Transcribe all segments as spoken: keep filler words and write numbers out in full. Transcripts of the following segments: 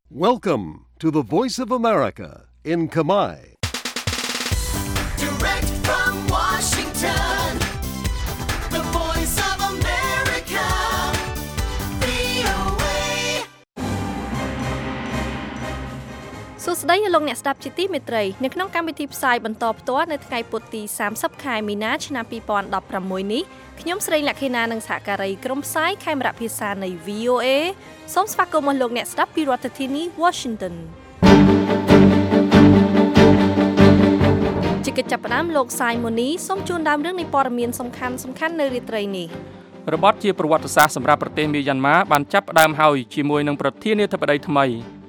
Welcome to the Voice of America in Khmer. Direct from Washington, the Voice of America, វី អូ เอ សួស្តីលោកអ្នកស្ដាប់ជាទីមេត្រីនៅក្នុងកម្មវិធីផ្សាយបន្តផ្ទាល់នៅថ្ងៃពុធទីសាមសិបខែមីនាឆ្នាំពីរពាន់ដប់ប្រាំមួយនេះខ្ញុំស្រីលក្ខិណានិងសហការីក្រុមផ្សាយខេមរៈភាសានៃ វី អូ เอ សូមស្វាគមន៍មកលោកអ្នកស្ដាប់ពីរដ្ឋធានី Washington ជាកិច្ចចាប់ផ្ដើមលោកសាយម៉ូនីសូមជូនដើមរឿងនៃព័ត៌មានសំខាន់សំខាន់នៅរាត្រីនេះរបបជាប្រវត្តិសាស្ត្រសម្រាប់ប្រទេសមីយ៉ាន់ម៉ាបានចាប់ផ្ដើមហើយជាមួយនឹងប្រធានាធិបតីថ្មី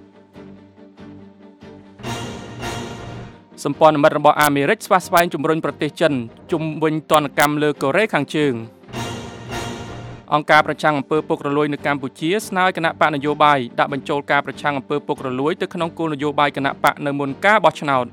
សម្ព័ន្ធមិត្តរបស់អាមេរិកស្វាស្វែងជំរុញប្រទេសចិនជុំវិញទណ្ឌកម្មលើកូរ៉េខាងជើងអង្គការប្រឆាំងអំពើពុករលួយនៅកម្ពុជាស្នើគណៈបកនយោបាយដាក់បញ្ចូលការប្រឆាំងអំពើពុករលួយទៅក្នុងគោលនយោបាយគណៈបកនៅមុនការបោះឆ្នោត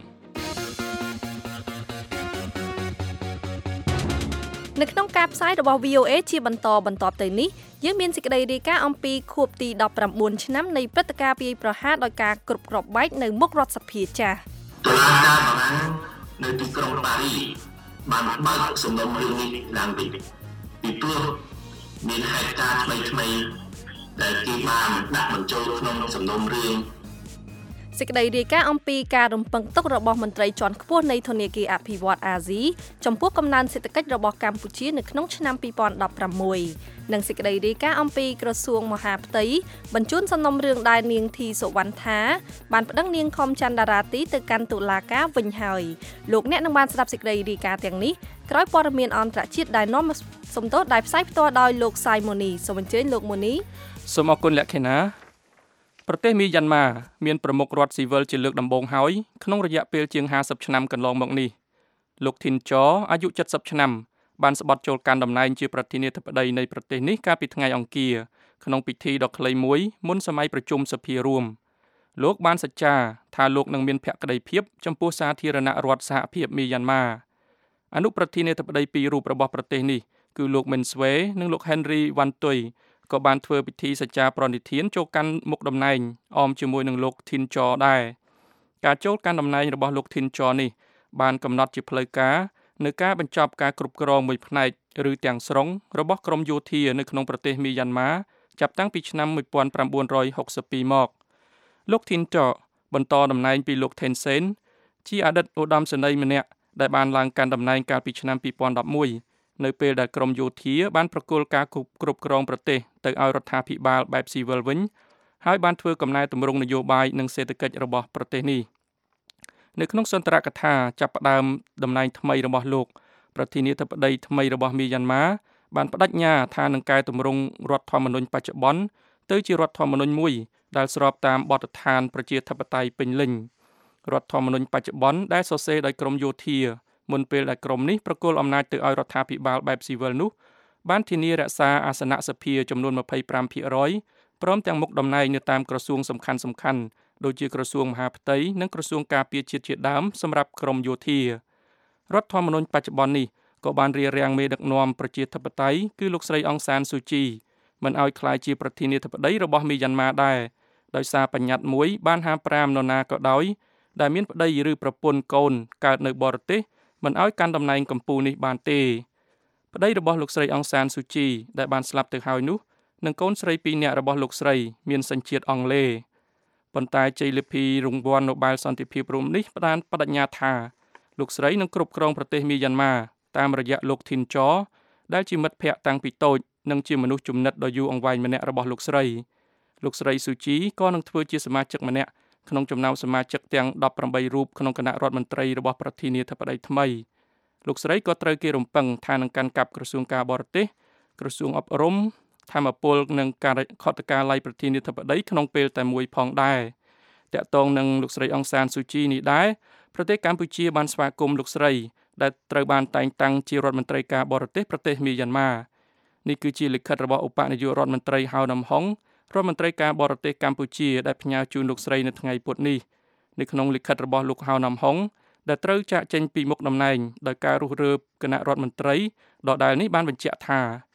នៅក្នុងការផ្សាយរបស់ វី អូ เอ ជាបន្តបន្ទាប់ទៅនេះយើងមានសេចក្តីរាយការណ៍អំពីខួបទីដប់ប្រាំបួនឆ្នាំនៃព្រឹត្តិការណ៍វាយប្រហារដោយការគ្រប់គ្រាប់បែកនៅមុខរដ្ឋសភាចាស់តុលាការបារាំងនៅទីក្រុងប៉ារីបានបើកសំណុំរឿងនេះឡើងវិញពីព្រោះមានហេតុការណ៍ថ្មីៗដែលគេបានដាក់បញ្ចូលក្នុងសំណុំរឿងសេចក្តីរាយការណ៍អំពីការរំពឹងទុករបស់មន្ត្រីជាន់ខ្ពស់នៃធនាគារអភិវឌ្ឍន៍អាស៊ីចំពោះកំណើនសេដ្ឋកិច្ចរបស់កម្ពុជានៅក្នុងឆ្នាំពីរពាន់ដប់ប្រាំមួយនិងសេចក្តីរាយការណ៍អំពីក្រសួងមហាផ្ទៃបញ្ជូនសំណុំរឿងដែលនាងធីសុវណ្ណថាបានប្តឹងនាងខំច័ន្ទតារាទីទៅកាន់តុលាការវិញហើយលោកអ្នកនឹងបានស្ដាប់សេចក្តីរាយការណ៍ទាំងនេះក្រោយព័ត៌មានអន្តរជាតិដែលនាំសំទោសដែលផ្សាយផ្ទាល់ដោយលោកសាយម៉ូនីសូមអញ្ជើញលោកម៉ូនីសូមអរគុណលក្ខិណាប្រទេសមីយ៉ាន់ម៉ាមានប្រមុខរដ្ឋស៊ីវិលជាលើកដំបូងហើយក្នុងរយៈពេលជាងห้าสิบឆ្នាំកន្លងមកនេះលោកធីនចអអាយុเจ็ดสิบឆ្នាំបានស្បត់ចូលកាន់តំណែងជាប្រធានាធិបតីនៃប្រទេសនេះកាលពីថ្ងៃអង្គារក្នុងពិធីដ៏ខ្លីមួយមុនសម័យប្រជុំសភារួមលោកបានសច្ចាថាលោកនឹងមានភក្ដីភាពចំពោះសាធារណរដ្ឋសហភាពមីយ៉ាន់ម៉ាអនុប្រធានាធិបតីពីររូបរបស់ប្រទេសនេះគឺលោកមិនស្វេនិងលោកហេនរីវ៉ាន់តុយក៏បានធ្វើពិធីសច្ចាប្រណិធានចូលកាន់មុខតំណែងអមជាមួយនឹងលោកធីនចដែរការចូលកាន់តំណែងរបស់លោកធីនចនេះបានកំណត់ជាផ្លូវការនៅការបញ្ចប់ការគ្រប់គ្រងមួយផ្នែកឬទាំងស្រុងរបស់ក្រមយោធានៅក្នុងប្រទេសមីយ៉ាន់ម៉ាចាប់តាំងពីឆ្នាំnineteen sixty-twoមកលោកធីនចបន្តតំណែងពីលោកថេនសេនជាអតីតឧត្តមសេនីយ៍ម្នាក់ដែលបានឡើងកាន់តំណែងកាលពីឆ្នាំtwo thousand elevenនៅពេលដែលក្រមយោធាបានប្រគល់ការគ្រប់គ្រងប្រទេសទៅឲ្យរដ្ឋាភិបាលបែបស៊ីវិលវិញហើយបានធ្វើកំណែទម្រង់នយោបាយនិងសេដ្ឋកិច្ចរបស់ប្រទេសនេះនៅក្នុងសន្ទរកថាចាប់ផ្ដើមតំណែងថ្មីរបស់លោកប្រធានាធិបតីថ្មីរបស់មីយ៉ាន់ម៉ាបានបដិញ្ញាថានឹងកែទម្រង់រដ្ឋធម្មនុញ្ញបច្ចុប្បន្នទៅជារដ្ឋធម្មនុញ្ញមួយដែលស្របតាមបទដ្ឋានប្រជាធិបតេយ្យពេញលេញរដ្ឋធម្មនុញ្ញបច្ចុប្បន្នដែលសរសេរដោយក្រមយោធាមុនពេលដែលក្រមនេះប្រគល់អំណាចទៅឲ្យរដ្ឋាភិបាលបែបស៊ីវិលនោះបានធានារក្សាអាសនៈសភាចំនួនtwenty-five percent ព្រមទាំងមុខតំណែងនៅតាមក្រសួងសំខាន់ៗដូចជាក្រសួងមហាផ្ទៃនិងក្រសួងការពារជាតិជាដើមសម្រាប់ក្រមយោធារដ្ឋធម្មនុញ្ញបច្ចុប្បន្ននេះក៏បានរារាំងមេដឹកនាំប្រជាធិបតេយ្យគឺលោកស្រីអង្សានស៊ូជីមិនឲ្យក្លាយជាប្រធានាធិបតីរបស់មីយ៉ាន់ម៉ាដែរដោយសារបញ្ញត្តិមួយបានហាមប្រាមនរណាក៏ដោយដែលមានប្តីឬប្រពន្ធកូនកើតនៅបរទេសមិនឲ្យកាន់តំណែងកម្ពុជានេះបានទេប្តីរបស់លោកស្រីអង្សានស៊ូជីដែលបានស្លាប់ទៅហើយនោះនិងកូនស្រីពីរនាក់របស់លោកស្រីមានសញ្ជាតិអង់គ្លេសប៉ុន្តែជ័យលាភីរង្វាន់ Nobel សន្តិភាពរួមនេះបានបដិញ្ញាថាលោកស្រីនឹងគ្រប់គ្រងប្រទេសមីយ៉ាន់ម៉ាតាមរយៈលោកធីនចដែលជាមិត្តភក្តិតាំងពីតូចនិងជាមនុស្សជំនិតដ៏យូរអង្វែងម្នាក់របស់លោកស្រីលោកស្រីស៊ូជីក៏នឹងធ្វើជាសមាជិកម្នាក់ក្នុងចំណោមសមាជិកទាំងeighteenរូបក្នុងគណៈរដ្ឋមន្ត្រីរបស់ប្រធានាធិបតីថ្មីលោកស្រីក៏ត្រូវគេរំពឹងថានឹងកាន់កាប់ក្រសួងការបរទេសក្រសួងអប់រំធម្មពលនិងការខុទ្ទកាល័យប្រធានាធិបតីក្នុងពេលតែមួយផងដែរតាក់ទងនឹងលោកស្រីអង្សានស៊ូជីនេះដែរប្រទេសកម្ពុជាបានស្វាគមន៍លោកស្រីដែលត្រូវបានតែងតាំងជារដ្ឋមន្ត្រីការបរទេសប្រទេសមីយ៉ាន់ម៉ានេះគឺជាលិខិតរបស់ឧបនាយករដ្ឋមន្ត្រីហៅណាំហុងរដ្ឋមន្ត្រីការបរទេសកម្ពុជាដែលផ្ញើជូនលោកស្រីនៅថ្ងៃពុធនេះនៅក្នុងលិខិតរបស់លោកហៅណាំហុងដែលត្រូវចាកចេញពីមុខតំណែងដោយការរុះរើគណៈរដ្ឋមន្ត្រីដដែលនេះបានបញ្ជាក់ថា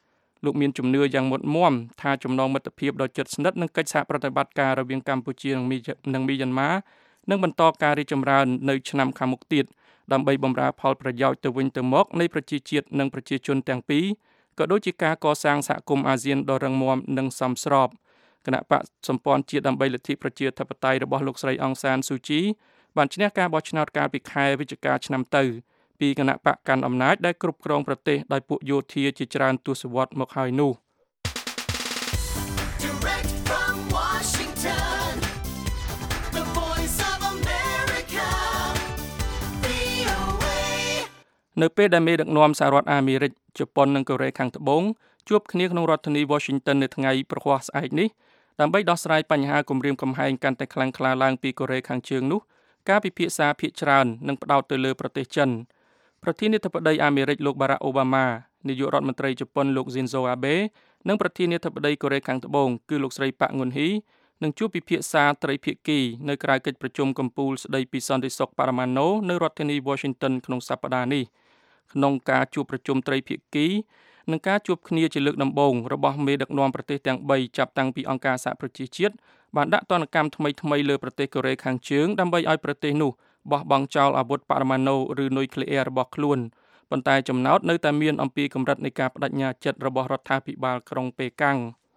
លោកមានជំនឿយ៉ាងមុតមាំថាចំណងមិត្តភាពដ៏ជិតស្និទ្ធនឹងកិច្ចសហប្រតិបត្តិការរវាងកម្ពុជានិងមីយ៉ាន់ម៉ានឹងបន្តការរីកចម្រើននៅឆ្នាំខាងមុខទៀតដើម្បីបម្រើផលប្រយោជន៍ទៅវិញទៅមកនៃប្រជាជាតិនិងប្រជាជនទាំងពីរក៏ដូចជាការកសាងសហគមន៍អាស៊ានដ៏រឹងមាំនិងសមស្របគណៈបកសម្ព័ន្ធជាតិដើម្បីលទ្ធិប្រជាធិបតេយ្យរបស់លោកស្រីអង្សានស៊ូជីបានឈ្នះការបោះឆ្នោតកាលពីខែវិច្ឆិកាឆ្នាំទៅពីគណៈបកកាន់អំណាចដែលគ្រប់គ្រងប្រទេសដោយពួកយោធាជាច្រើនទសវត្សរ៍មកហើយនោះនៅពេលដែលមេដឹកនាំសហរដ្ឋអាមេរិកជប៉ុននិងកូរ៉េខាងត្បូងជួបគ្នាក្នុងរដ្ឋធានី Washington នៅថ្ងៃប្រហ័សស្អែកនេះដើម្បីដោះស្រាយបញ្ហាគំរាមកំហែងកាន់តែខ្លាំងក្លាឡើងពីកូរ៉េខាងជើងនោះការពិភាក្សាភាគច្រើននឹងផ្ដោតទៅលើប្រទេសចិនប្រធានាធិបតីអាមេរិកលោក Barack Obama នាយករដ្ឋមន្ត្រីជប៉ុនលោក Shinzo Abe និងប្រធានាធិបតីកូរ៉េខាងត្បូងគឺលោកស្រី Park Geun-hye នឹងជួបពិភាក្សាត្រីភាគីនៅក្រៅកិច្ចប្រជុំកំពូលស្តីពីសន្តិសុខបរមាណូនៅរដ្ឋធានី Washington ក្នុងសប្តាហ៍នេះក្នុងការជួបប្រជុំត្រីភាគីនិងការជួបគ្នាជាលើកដំបូងរបស់មេដឹកនាំប្រទេសទាំងបីចាប់តាំងពីអង្គការសហប្រជាជាតិបានដាក់ទណ្ឌកម្មថ្មីៗលើប្រទេសកូរ៉េខាងជើងដើម្បីឲ្យប្រទេសនោះបោះបង់ចោលអាវុធបរមាណូឬនុយក្លេអ៊ែររបស់ខ្លួនប៉ុន្តែចំណោទនៅតែមានអំពីកម្រិតនៃការបដិញ្ញាចិត្តរបស់រដ្ឋាភិបាលក្រុងប៉េកាំង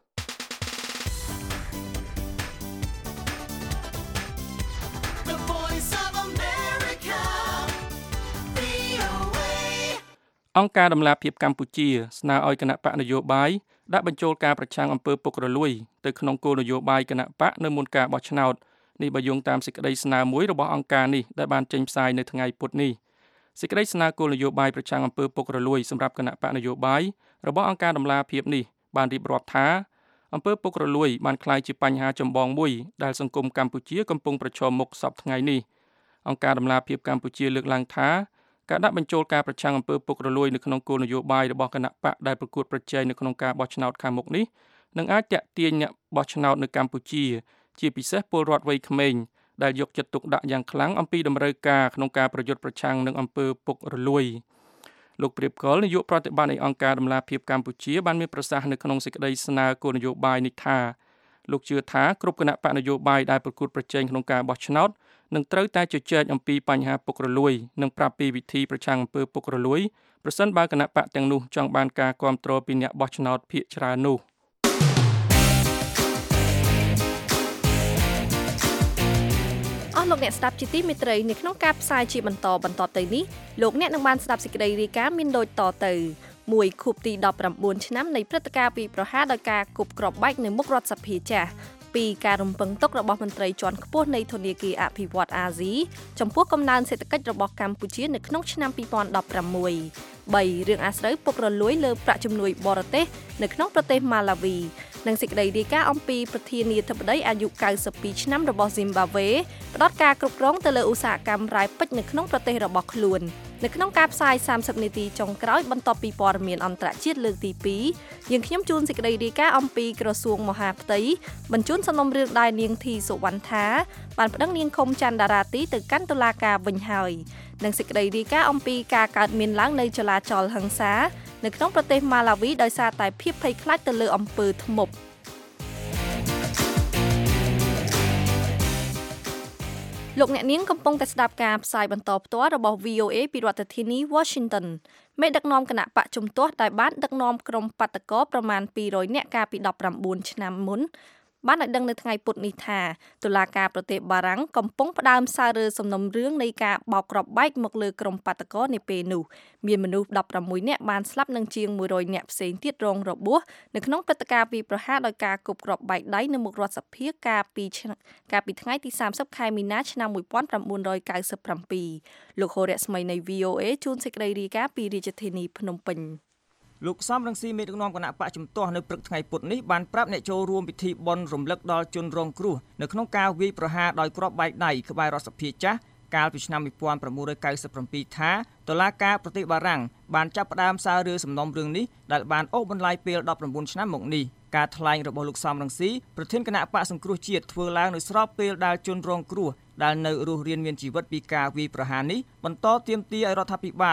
អង្គការដំឡាភិបកម្ពុជាស្នើឲ្យគណៈបកនយោបាយដាក់បញ្ចូលការប្រឆាំងអំពើពុករលួយទៅក្នុងគោលនយោបាយគណៈបកនៅមុនការបោះឆ្នោតនេះបើយោងតាមសេចក្តីស្នើមួយរបស់អង្គការនេះដែលបានចេញផ្សាយនៅថ្ងៃពុធនេះសេចក្តីស្នើគោលនយោបាយប្រឆាំងអំពើពុករលួយសម្រាប់គណៈបកនយោបាយរបស់អង្គការដំឡាភិបនេះបានរៀបរាប់ថាអំពើពុករលួយបានក្លាយជាបញ្ហាចម្បងមួយដែលសង្គមកម្ពុជាកំពុងប្រឈមមុខសពថ្ងៃនេះអង្គការដំឡាភិបកម្ពុជាលើកឡើងថាការដាក់បញ្ចូលការប្រឆាំងអំពើពុករលួយនៅក្នុងគោលនយោបាយរបស់គណៈបកដែលប្រកួតប្រជែងនៅក្នុងការបោះឆ្នោតខាងមុខនេះនឹងអាចទាក់ទាញអ្នកបោះឆ្នោតនៅកម្ពុជាជាពិសេសពលរដ្ឋវ័យក្មេងដែលយកចិត្តទុកដាក់យ៉ាងខ្លាំងអំពីតម្រូវការក្នុងការប្រយុទ្ធប្រឆាំងនឹងអំពើពុករលួយលោកព្រាបកលនាយកប្រតិបត្តិនៃអង្គការដំឡាភិបកម្ពុជាបានមានប្រសាសន៍នៅក្នុងសេចក្តីស្នើគោលនយោបាយនេះថាលោកជឿថាគ្រប់គណៈបកនយោបាយដែលប្រកួតប្រជែងក្នុងការបោះឆ្នោតនឹងត្រូវតែជជែកអំពីបញ្ហាពុករលួយនិងប្រាប់ពីវិធីប្រឆាំងអំពើពុករលួយប្រសិនបើគណៈបកទាំងនោះចង់បានការគាំទ្រពីអ្នកបោះឆ្នោតភាគច្រើននោះអស់លោកអ្នកស្ដាប់ជាទីមេត្រីនៅក្នុងការផ្សាយជាបន្តបន្តទៅនេះលោកអ្នកនឹងបានស្ដាប់សេចក្តីរាយការណ៍មានដូចតទៅមួយខួបទីដប់ប្រាំបួនឆ្នាំនៃព្រឹត្តិការណ៍ពីប្រហារដោយការគប់គ្រាប់បែកនៅមុខរដ្ឋសភាចាស់ពីការរំពឹងទុករបស់មន្ត្រីជាន់ខ្ពស់នៃធនាគារអភិវឌ្ឍន៍អាស៊ីចំពោះកំណើនសេដ្ឋកិច្ចរបស់កម្ពុជានៅក្នុងឆ្នាំពីរពាន់ដប់ប្រាំមួយ បីរឿងអាស្រូវពុករលួយលើប្រាក់ជំនួយបរទេសនៅក្នុងប្រទេសម៉ាឡាវីនិងសេចក្តីរាយការណ៍អំពីប្រធានាធិបតីអាយុកៅសិបពីរឆ្នាំរបស់ស៊ីមបាវេផ្ដោតការគ្រប់គ្រងទៅលើឧស្សាហកម្មរ៉ែពេជ្រនៅក្នុងប្រទេសរបស់ខ្លួននៅក្នុងការផ្សាយសាមសិបនាទីចុងក្រោយបន្ទាប់ពីព័ត៌មានអន្តរជាតិលើកទីពីរយើងខ្ញុំជូនសេចក្តីរាយការណ៍អំពីក្រសួងមហាផ្ទៃបញ្ជូនសំណុំរឿងដែលនាងធីសុវណ្ណថាបានប្តឹងនាងឃុំច័ន្ទតារាទីទៅកាន់តុលាការវិញហើយនិងសេចក្តីរាយការណ៍អំពីការកើតមានឡើងនៃចលាចលហិង្សានៅក្នុងប្រទេសម៉ាឡាវីដោយសារតែភាពភ័យខ្លាចទៅលើអំពើធ្មប់លោកអ្នកនាងកំពុងតែស្ដាប់ការផ្សាយបន្តផ្ទាល់របស់ វី អូ អេ ពីរដ្ឋធានី Washington មេដឹកនាំគណៈបកជំទាស់ដែលបានដឹកនាំក្រុមបាតកោប្រមាណពីររយនាក់កាលពីដប់ប្រាំបួនឆ្នាំមុនបានឲ្យដឹងនៅថ្ងៃពុធនេះថាតុលាការប្រទេសបារាំងកំពុងផ្ដើមសាររើសំណុំរឿងនៃការបោកគ្រាប់បែកមកលើក្រុមបាតកោនាពេលនោះមានមនុស្សដប់ប្រាំមួយនាក់បានស្លាប់និងជាងមួយរយនាក់ផ្សេងទៀតរងរបួសនៅក្នុងព្រឹត្តិការណ៍វាយប្រហារដោយការគប់គ្រាប់បែកដៃនៅមុខរដ្ឋសភាកាលពីកាលពីថ្ងៃទីសាមសិបខែមីនាឆ្នាំមួយពាន់ប្រាំបួនរយកៅសិបប្រាំពីរលោកហូរៈស្មីនៃ វី អូ អេ ជួនសេចក្តីរាយការណ៍ពីរាជធានីភ្នំពេញលោកសំរងស៊ីមេដឹកនាំគណៈបកជំទាស់នៅព្រឹកថ្ងៃពុធនេះបានប្រាប់អ្នកចូលរួមពិធីបុណ្យរំលឹកដល់ជនរងគ្រោះនៅក្នុងការវាយប្រហារដោយគ្រាប់បែកដៃក្បែររដ្ឋសភាចាស់កាលពីឆ្នាំមួយពាន់ប្រាំមួយរយកៅសិបប្រាំពីរថាតុលាការប្រទេសបារាំងបានចាប់ផ្ដើមសាររើសំណុំរឿងនេះដែលបានអូសបន្លាយពេលដប់ប្រាំបួនឆ្នាំមកនេះការថ្លែងរបស់លោកសំរងស៊ីប្រធានគណៈបកសង្គ្រោះជាតិធ្វើឡើងនៅស្របពេលដែលជនរងគ្រោះដែលនៅរស់រានមានជីវិតពីការវាយប្រហារនេះបន្តទាមទារឲ្យរដ្ឋាភិបាល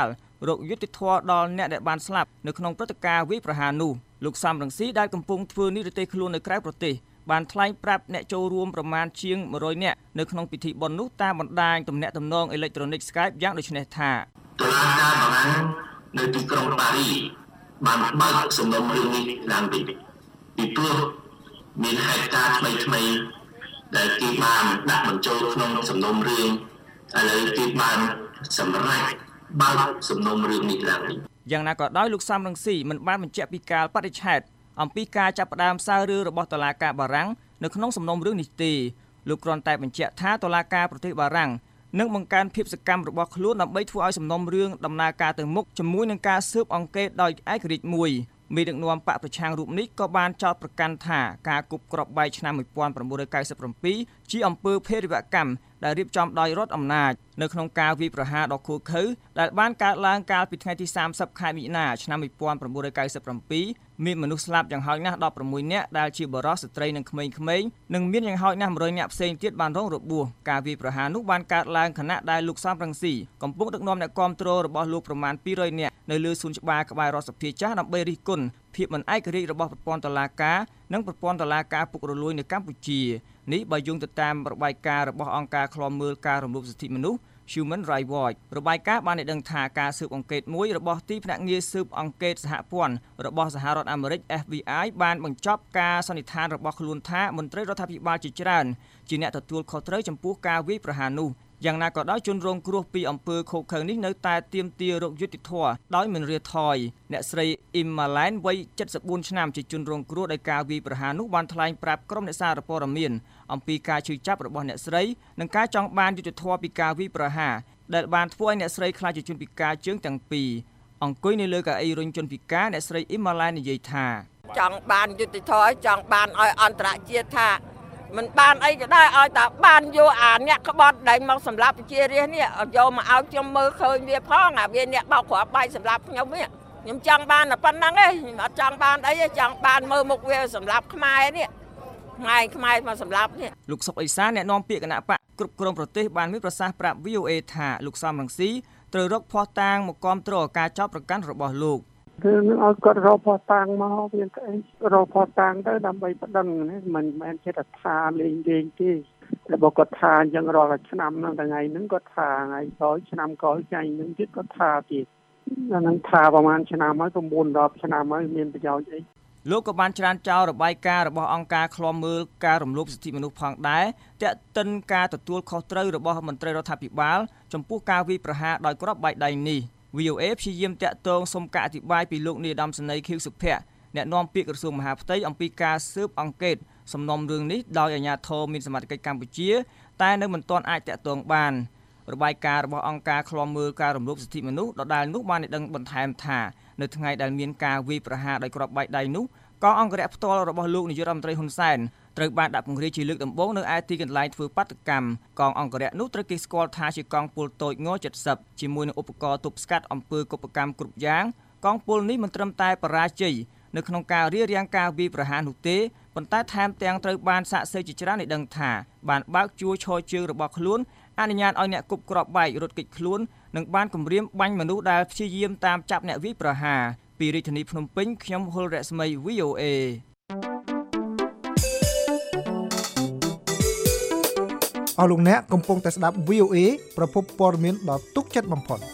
រកយុត្តិធម៌ដល់អ្នកដែលបានស្លាប់នៅក្នុងព្រឹត្តិការណ៍វាយប្រហារនោះលោកសំរងស៊ីដែលកំពុងធ្វើនិរទេសខ្លួននៅក្រៅប្រទេសបានថ្លែងប្រាប់អ្នកចូលរួមប្រមាណជាងone hundredនាក់នៅក្នុងពិធីបុណ្យនោះតាមបណ្ដាញទំនាក់ទំនងអេឡិចត្រូនិក Skype យ៉ាងដូចនេះថាតុលាការបារាំងនៅទីក្រុងប៉ារីបានបើកសំណុំរឿងនេះឡើងវិញពីព្រោះមានហេតុការណ៍ថ្មីថ្មីដែលគេបានដាក់បញ្ចូលក្នុងសំណុំរឿងឥឡូវគេបានសម្រេចបើកសំណុំរឿងនេះឡើងវិញយ៉ាងណាក៏ដោយលោកសំរងស៊ីមិនបានបញ្ជាក់ពីការបដិឆេទអំពីការចាប់ផ្ដើមសាររឿងរបស់តុលាការបារាំងនៅក្នុងសំណុំរឿងនេះទេលោកគ្រាន់តែបញ្ជាក់ថាតុលាការប្រទេសបារាំងនឹងបង្កើនភាពសកម្មរបស់ខ្លួនដើម្បីធ្វើឲ្យសំណុំរឿងដំណើរការទៅមុខជាមួយនឹងការស៊ើបអង្កេតដោយឯករាជ្យមួយមេដឹកនាំបកប្រឆាំងរូបនេះក៏បានចោទប្រកាន់ថាការគប់គ្រាប់បែកឆ្នាំnineteen ninety-sevenជាអំពើភេរវកម្មដែលរៀបចំដោយរដ្ឋអំណាចនៅក្នុងការវាយប្រហារដ៏ឃោរឃៅដែលបានកើតឡើងកាលពីថ្ងៃទីthirtyខែមិថុនាឆ្នាំnineteen ninety-sevenមានមនុស្សស្លាប់យ៉ាងហោចណាស់sixteenនាក់ដែលជាបុរសស្ត្រីនិងក្មេងៗនិងមានយ៉ាងហោចណាស់one hundredនាក់ផ្សេងទៀតបានរងរបួសការវាយប្រហារនោះបានកើតឡើងខណៈដែលលោកសំរងស៊ីកំពុងដឹកនាំអ្នកគាំទ្ររបស់លោកប្រមាណtwo hundredនាក់នៅលើសួនច្បារក្បែររដ្ឋសភាចាស់ដើម្បីរិះគន់ភាពមិនឯករាជ្យរបស់ប្រព័ន្ធតុលាការនិងប្រព័ន្ធតុលាការពុករលួយនៅកម្ពុជានេះបើយោងទៅតាមរបាយការណ៍របស់អង្គការឃ្លាំមើលការរំលោភសិទ្ធិមនុស្ស Human Rights Watch របាយការណ៍បានឲ្យដឹងថាការស៊ើបអង្កេតមួយរបស់ទីភ្នាក់ងារស៊ើបអង្កេតសហព័ន្ធរបស់សហរដ្ឋអាមេរិក F B I បានបញ្ចប់ការសន្និដ្ឋានរបស់ខ្លួនថាមន្ត្រីរដ្ឋាភិបាលជាច្រើនជាអ្នកទទួលខុសត្រូវចំពោះការវាយប្រហារនោះយ៉ាងណាក៏ដោយជនរងគ្រោះពីអំពើឃោរឃៅនេះនៅតែទាមទាររកយុត្តិធម៌ដោយមិនរាថយអ្នកស្រី Immalan វ័យseventy-fourឆ្នាំជាជនរងគ្រោះដោយការវាយប្រហារនោះបានថ្លែងប្រាប់ក្រុមអ្នកសារព័ត៌មានអំពីការឈឺចាប់របស់អ្នកស្រីនិងការចង់បានយុត្តិធម៌ពីការវាយប្រហារដែលបានធ្វើឲ្យអ្នកស្រីខ្លាចជាជនពិការជើងទាំងពីរអង្គុយនៅលើកៅអីរុញជនពិការអ្នកស្រី Immalan និយាយថាចង់បានយុត្តិធម៌ចង់បានឲ្យអន្តរជាតិថាមិនបានអីក៏ដែរឲ្យតែបានយកអាអ្នកក្បត់ដែលមកសម្រាប់ប្រជារាស្ត្រនេះយកមកឲ្យខ្ញុំមើលឃើញវាផងអាវាអ្នកបោកគ្រាប់បាយសម្រាប់ខ្ញុំនេះខ្ញុំចង់បានតែប៉ុណ្្នឹងឯងខ្ញុំអត់ចង់បានអីទេចង់បានមើលមុខវាសម្រាប់ខ្មែរនេះខ្មែរខ្មែរមកសម្រាប់នេះលោកសុកអេសានអ្នកនាំពាក្យគណៈបកគ្រប់គ្រងប្រទេសបានមានប្រសាសន៍ប្រាប់ V O A ថាលោកសំរងស៊ីត្រូវរកភស្តុតាងមកគាំទ្រការចោទប្រកាន់របស់លោកគឺនឹងឲ្យគាត់រកភស្តុតាងមកវាស្អីរកភស្តុតាងទៅដើម្បីប្តឹងមិនមែនជាថាលេងលេងទេតែបើគាត់ថាអញ្ចឹងរាល់ឆ្នាំហ្នឹងថ្ងៃហ្នឹងគាត់ថាថ្ងៃក្រោយឆ្នាំក្រោយថ្ងៃហ្នឹងទៀតគាត់ថាទៀតអាហ្នឹងថាប្រហែលឆ្នាំហើយnine tenឆ្នាំហើយមានប្រយោជន៍អីលោកក៏បានច្រានចោលរបាយការណ៍របស់អង្គការឃ្លាំមើលការរំលោភសិទ្ធិមនុស្សផងដែរទាក់ទិនការទទួលខុសត្រូវរបស់មន្ត្រីរដ្ឋាភិបាលចំពោះការវាយប្រហារដោយគ្រាប់បែកដៃនេះ V O A ព្យាយាមតាក់ទងសុំការអធិប្បាយពីលោកនាយឧត្តមសេនីយ៍ ខៀវសុភ័ក្រអ្នកនាំពាក្យក្រសួងមហាផ្ទៃអំពីការស៊ើបអង្កេតសំណុំរឿងនេះដោយអាជ្ញាធរមានសមត្ថកិច្ចកម្ពុជាតែនៅមិនទាន់អាចតាក់ទងបានរបាយការណ៍របស់អង្គការឃ្លាំមើលការរំលោភសិទ្ធិមនុស្សដដែលនោះបានដឹងបន្ថែមថានៅថ្ងៃដែលមានការវាយប្រហារដោយគ្រាប់បែកដៃនោះកងអង្គរៈផ្ទាល់របស់លោកនាយករដ្ឋមន្ត្រីហ៊ុនសែនត្រូវបានដាក់ពង្រាយជាលើកដំបូងនៅឯទីកន្លែងធ្វើបាតុកម្មកងអង្គរៈនោះត្រូវគេស្គាល់ថាជាកងពលតូចងseventyជាមួយនឹងឧបករណ៍ទប់ស្កាត់អំពើកុបកម្មគ្រប់យ៉ាងកងពលនេះមិនត្រឹមតែបរាជ័យនៅក្នុងការរារាំងការវាយប្រហារនោះទេប៉ុន្តែថែមទាំងត្រូវបានសាកសីជាច្រើនឲ្យដឹងថាបានបើកជួរឈរជើងរបស់ខ្លួនអនុញ្ញាតឲ្យអ្នកគប់គ្រាប់បែករត់គេចខ្លួននិងបានគំរាមបាញ់មនុស្សដែលព្យាយាមតាមចាប់អ្នកវាយប្រហារពីរាជធានីភ្នំពេញខ្ញុំហុលរស្មី V O A អស់លោកអ្នកកំពុងតែស្ដាប់ V O A ប្រភពព័ត៌មានដ៏ទុកចិត្តបំផុត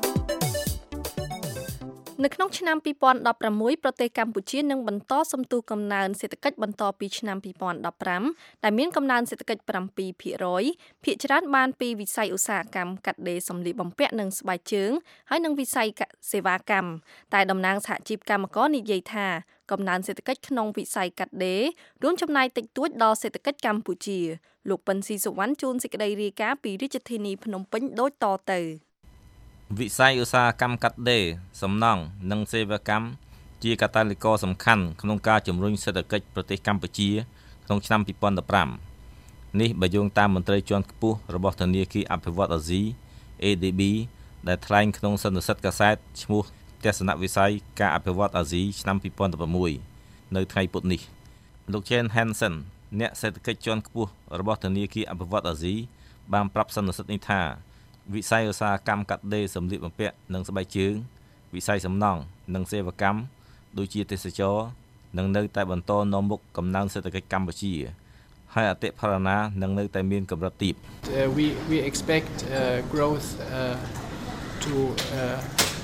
នៅក្នុងឆ្នាំtwo thousand sixteenប្រទេសកម្ពុជានឹងបន្តសន្ទុះកំណើនសេដ្ឋកិច្ចបន្តពីឆ្នាំtwo thousand fifteenដែលមានកំណើនសេដ្ឋកិច្ចseven percent ភាគច្រើនបានពីវិស័យឧស្សាហកម្មកាត់ដេរសម្លៀកបំពាក់និងស្បែកជើងហើយនិងវិស័យសេវាកម្មតែតំណាងសហជីពកម្មករនិយាយថាកំណើនសេដ្ឋកិច្ចក្នុងវិស័យកាត់ដេររួមចំណាយតិចតួចដល់សេដ្ឋកិច្ចកម្ពុជាលោកប៉ិនស៊ីសុវណ្ណជួនសេចក្តីរាយការណ៍ពីរាជធានីភ្នំពេញដូចតទៅវិស័យឧស្សាហកម្មកាត់ដេរសំណង់និងសេវាកម្មជាកាតាលីករសំខាន់ក្នុងការជំរុញសេដ្ឋកិច្ចប្រទេសកម្ពុជាក្នុងឆ្នាំtwo thousand fifteenនេះបើយោងតាមមន្ត្រីជាន់ខ្ពស់របស់ធនាគារអភិវឌ្ឍន៍អាស៊ី A D B ដែលថ្លែងក្នុងសន្និសីទកាសែតឈ្មោះទស្សនវិស័យការអភិវឌ្ឍន៍អាស៊ីឆ្នាំtwo thousand sixteenនៅថ្ងៃពុធនេះលោក Chen Hansen អ្នកសេដ្ឋកិច្ចជាន់ខ្ពស់របស់ធនាគារអភិវឌ្ឍន៍អាស៊ីបានប្រាប់សន្និសីទនេះថាវិស័យឧស្សាហកម្មកាត់ដេរសម្លៀកបំពាក់និងស្បែកជើងវិស័យសំណង់និងសេវាកម្មដូចជាទេសចរណ៍នឹងនៅតែបន្តនាំមុខកំណើនសេដ្ឋកិច្ចកម្ពុជាហើយអតិផរណានឹងនៅតែមានកម្រិតទាប we we expect uh, growth uh, to uh,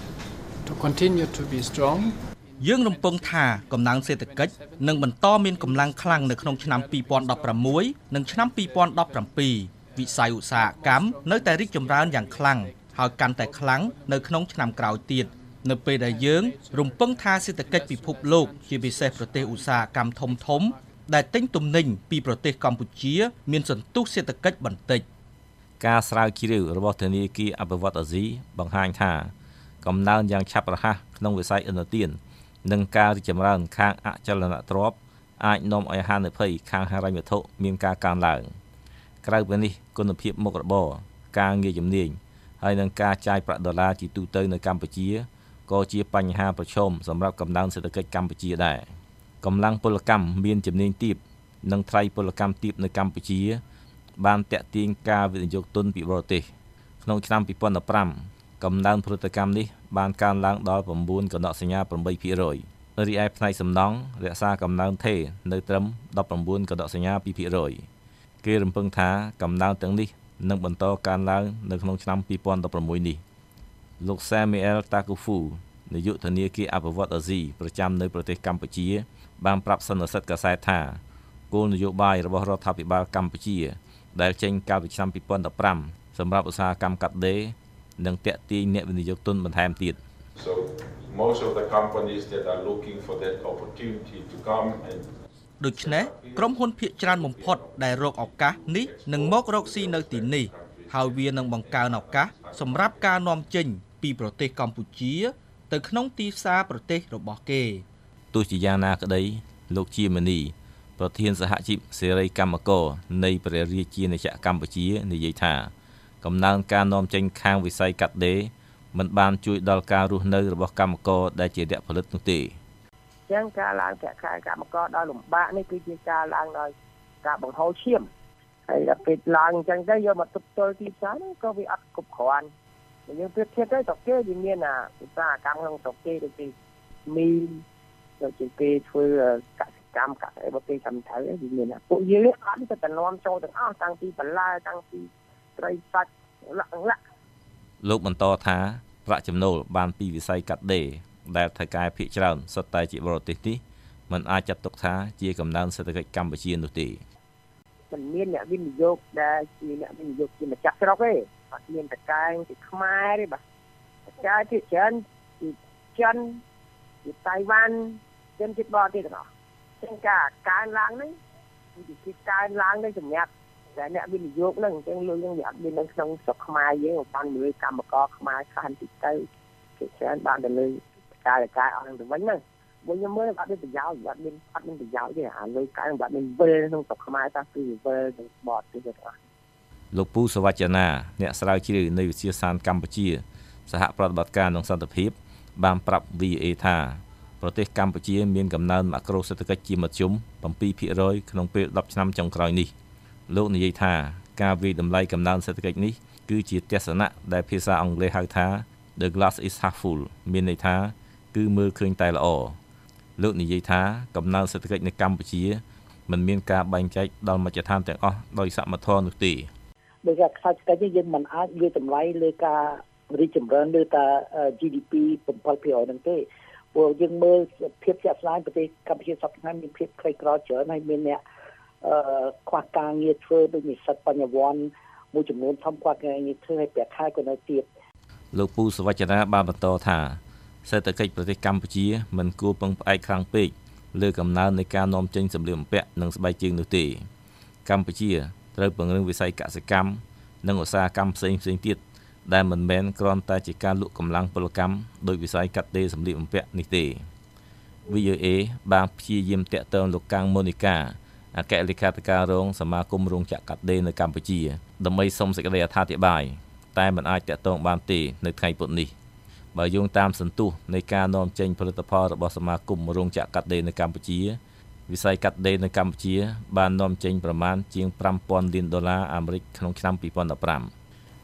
to continue to be strong យើងរំពឹងថាកំណើនសេដ្ឋកិច្ចនឹងបន្តមានកម្លាំងខ្លាំងនៅក្នុងឆ្នាំពីរពាន់ដប់ប្រាំមួយនិងឆ្នាំពីរពាន់ដប់ប្រាំពីរវិស័យឧស្សាហកម្មនៅតែរីកចម្រើនយ៉ាងខ្លាំងហើយកាន់តែខ្លាំងនៅក្នុងឆ្នាំក្រោយទៀតនៅពេលដែលយើងរំពឹងថាសេដ្ឋកិច្ចពិភពលោកជាពិសេសប្រទេសឧស្សាហកម្មធំធំដែលទិញទំនិញពីប្រទេសកម្ពុជាមានសន្ទុះសេដ្ឋកិច្ចបន្តិចការស្រាវជ្រាវរបស់ធនាគារអភិវឌ្ឍអាស៊ីបង្ហាញថាកំណើនយ៉ាងឆាប់រហ័សក្នុងវិស័យឥណទាននិងការរីកចម្រើនខាងអចលនទ្រព្យអាចនាំឲ្យហានិភ័យខាងហិរញ្ញវត្ថុមានការកើនឡើងក្រៅពីនេះគុណភាពមុខរបរការងារជំនាញហើយនឹងការចាយប្រាក់ដុល្លារជាទូទៅនៅកម្ពុជាក៏ជាបញ្ហាប្រឈមសម្រាប់កំណើនសេដ្ឋកិច្ចកម្ពុជាដែរកម្លាំងពលកម្មមានជំនាញទាបនិងថ្លៃពលកម្មទាបនៅកម្ពុជាបានទាក់ទាញការវិនិយោគទុនពីបរទេសក្នុងឆ្នាំពីរពាន់ដប់ប្រាំកំណើនផលិតកម្មនេះបានកើនឡើងដល់៩កណ្ដកសញ្ញា ប្រាំបីភាគរយ រីឯផ្នែកសំណង់រក្សាកំណើនថេរនៅត្រឹមដប់ប្រាំបួនកណ្ដកសញ្ញា ពីរភាគរយ គេរំពឹងថាកំណើនទាំងនេះនឹងបន្តកើនឡើងនៅក្នុងឆ្នាំពីរពាន់ដប់ប្រាំមួយនេះលោក Samuel Takufu នាយកធនាគារអភិវឌ្ឍអាស៊ីប្រចាំនៅប្រទេសកម្ពុជាបានប្រាប់សន្និសីទកាសែតថាគោលនយោបាយរបស់រដ្ឋាភិបាលកម្ពុជាដែលចេញកាលពីឆ្នាំពីរពាន់ដប់ប្រាំសម្រាប់ឧស្សាហកម្មកាត់ដេរនិងទាក់ទាញអ្នកវិនិយោគទុនបន្ថែមទៀត So most of the companies that are looking for that opportunity to come and ដូច្នេះក្រុមហ៊ុនភាគច្រើនបំផុតដែលរកឱកាសនេះនឹងមករកស៊ីនៅទីនេះហើយវានឹងបង្កើនឱកាសសម្រាប់ការនាំចេញពីប្រទេសកម្ពុជាទៅក្នុងទីផ្សារប្រទេសរបស់គេទោះជាយ៉ាងណាក្តីលោកជាមនីប្រធានសហជីពសេរីកម្មករនៃព្រះរាជាណាចក្រកម្ពុជានិយាយថាកំណើនការនាំចេញខាងវិស័យកាត់ដេរមិនបានជួយដល់ការរស់នៅរបស់កម្មករដែលជាអ្នកផលិតនោះទេចឹងការឡើងប្រាក់ខែកម្មករដល់លំបាកនេះគឺជាការឡើងដោយការបង្ហូរឈាមហើយដល់ពេលឡើងអញ្ចឹងទៅយកមកទប់ទល់ទីផ្សារហ្នឹងក៏វាអត់គ្រប់គ្រាន់យើងប្រៀបធៀបទៅតគេវាមានអាឧស្សាហកម្មក្នុងតគេដូចជាមីដូចជាគេធ្វើកសិកម្មកាត់អីបើគេចាំត្រូវវាមានពួកយើងនេះអត់ទៅតំណំចូលទាំងអស់តាំងពីបន្លែតាំងពីត្រីសាច់លក្ខណៈលោកបន្តថាប្រាក់ចំណូលបានពីវិស័យកាត់ដេរដែលថៅកែភាគច្រើនសុទ្ធតែជាបរទេសនេះมันអាចចាត់ទុកថាជាកំណើនសេដ្ឋកិច្ចកម្ពុជានោះទេมันមានអ្នកវិនិយោគដែលជាអ្នកវិនិយោគជាម្ចាស់ស្រុកទេអត់មានតកែងពីខ្មែរទេបាទតកែភាគច្រើនពីចិនពីតៃវ៉ាន់ចិនជិតបរទេសទាំងអស់ចឹងការកើនឡើងនេះគឺជាកើនឡើងនៃសម្រាប់តែអ្នកវិនិយោគហ្នឹងអញ្ចឹងលុយហ្នឹងវាអត់មាននៅក្នុងស្រុកខ្មែរយើងបានមើលកម្មករខ្មែរខានទីទៅគេច្រើនបានទៅលើការកាយអស់នឹងទៅវិញហ្នឹងមួយខ្ញុំមើលអត់មានប្រយោជន៍អត់មានអត់មានប្រយោជន៍ទេអាលុយកាយបាត់មានវិលក្នុងស្រុកខ្មែរតាគឺវិលទៅបរទេសទាំងអស់លោកពូសវចនាអ្នកស្រាវជ្រាវនៃវិទ្យាសាស្ត្រកម្ពុជាសហប្រតិបត្តិការនិងសន្តិភាពបានប្រាប់ វី អេ ថាប្រទេសកម្ពុជាមានកំណើនម៉ាក្រូសេដ្ឋកិច្ចជាមធ្យមbảyភាគរយក្នុងពេលដប់ឆ្នាំចុងក្រោយនេះលោកនិយាយថាការវិយតម្លៃកំណើនសេដ្ឋកិច្ចនេះគឺជាទស្សនៈដែលភាសាអង់គ្លេសហៅថា The glass is half full មានន័យថាគឺមើលឃើញតែល្អលោកនិយាយថាកំណើនសេដ្ឋកិច្ចនៅកម្ពុជាមិនមានការបែងចែកដល់មជ្ឈដ្ឋានទាំងអស់ដោយសមធម៌នោះទេដោយការខ្សែសេដ្ឋកិច្ចយើងមិនអាចវាតម្លៃលើការរីកចម្រើនលើតា ជី ឌី ពី bảyភាគរយ ហ្នឹងទេព្រោះយើងមើលភាពជាក់ស្ដែងប្រទេសកម្ពុជាសប្តាហ៍ថ្ងៃមានភាពក្រីក្រច្រើនហើយមានអ្នកអឺខ្វះការងារធ្វើដូចនិស្សិតបញ្ញវន្តមួយចំនួនធំខ្វះការងារធ្វើឲ្យប្រាក់ខែក៏នៅទាបលោកពូសវចនាបានបន្តថាសេដ្ឋកិច្ចប្រទេសកម្ពុជាមិនគួរពឹងផ្អែកខ្លាំងពេកលើកំណើននៃការនាំចេញសម្ភារបំពាក់និងស្បែកជើងនោះទេកម្ពុជាត្រូវពង្រឹងវិស័យកសិកម្មនិងឧស្សាហកម្មផ្សេងផ្សេងទៀតដែលមិនមែនគ្រាន់តែជាការលក់កម្លាំងពលកម្មដោយវិស័យកាត់ដេរសម្ភារបំពាក់នេះទេ វី អេ បានព្យាយាមតាក់ទងលោកកាំងម៉ូនីកាអគ្គលេខាធិការរងសមាគមរោងចក្រកាត់ដេរនៅកម្ពុជាដើម្បីសុំសេចក្តីអត្ថាធិប្បាយតែមិនអាចតាក់ទងបានទេនៅថ្ងៃពុធនេះបើយោងតាមសន្ទុះនៃការនាំចេញផលិតផលរបស់សមាគមរោងចក្រកាត់ដេរនៅកម្ពុជាវិស័យកាត់ដេរនៅកម្ពុជាបាននាំចេញប្រមាណជាងfive thousandលានដុល្លារអាមេរិកក្នុងឆ្នាំពីរពាន់ដប់ប្រាំ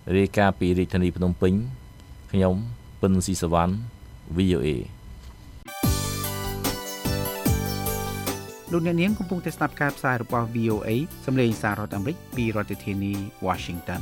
រាយការណ៍ពីរាជធានីភ្នំពេញខ្ញុំពិនស៊ីសវណ្ណ វី អូ เอលោកអ្នកនាងកំពុងតែស្ដាប់ការផ្សាយរបស់ វី អូ เอ សម្លេងសាររដ្ឋអាមេរិកពីរដ្ឋធានី Washington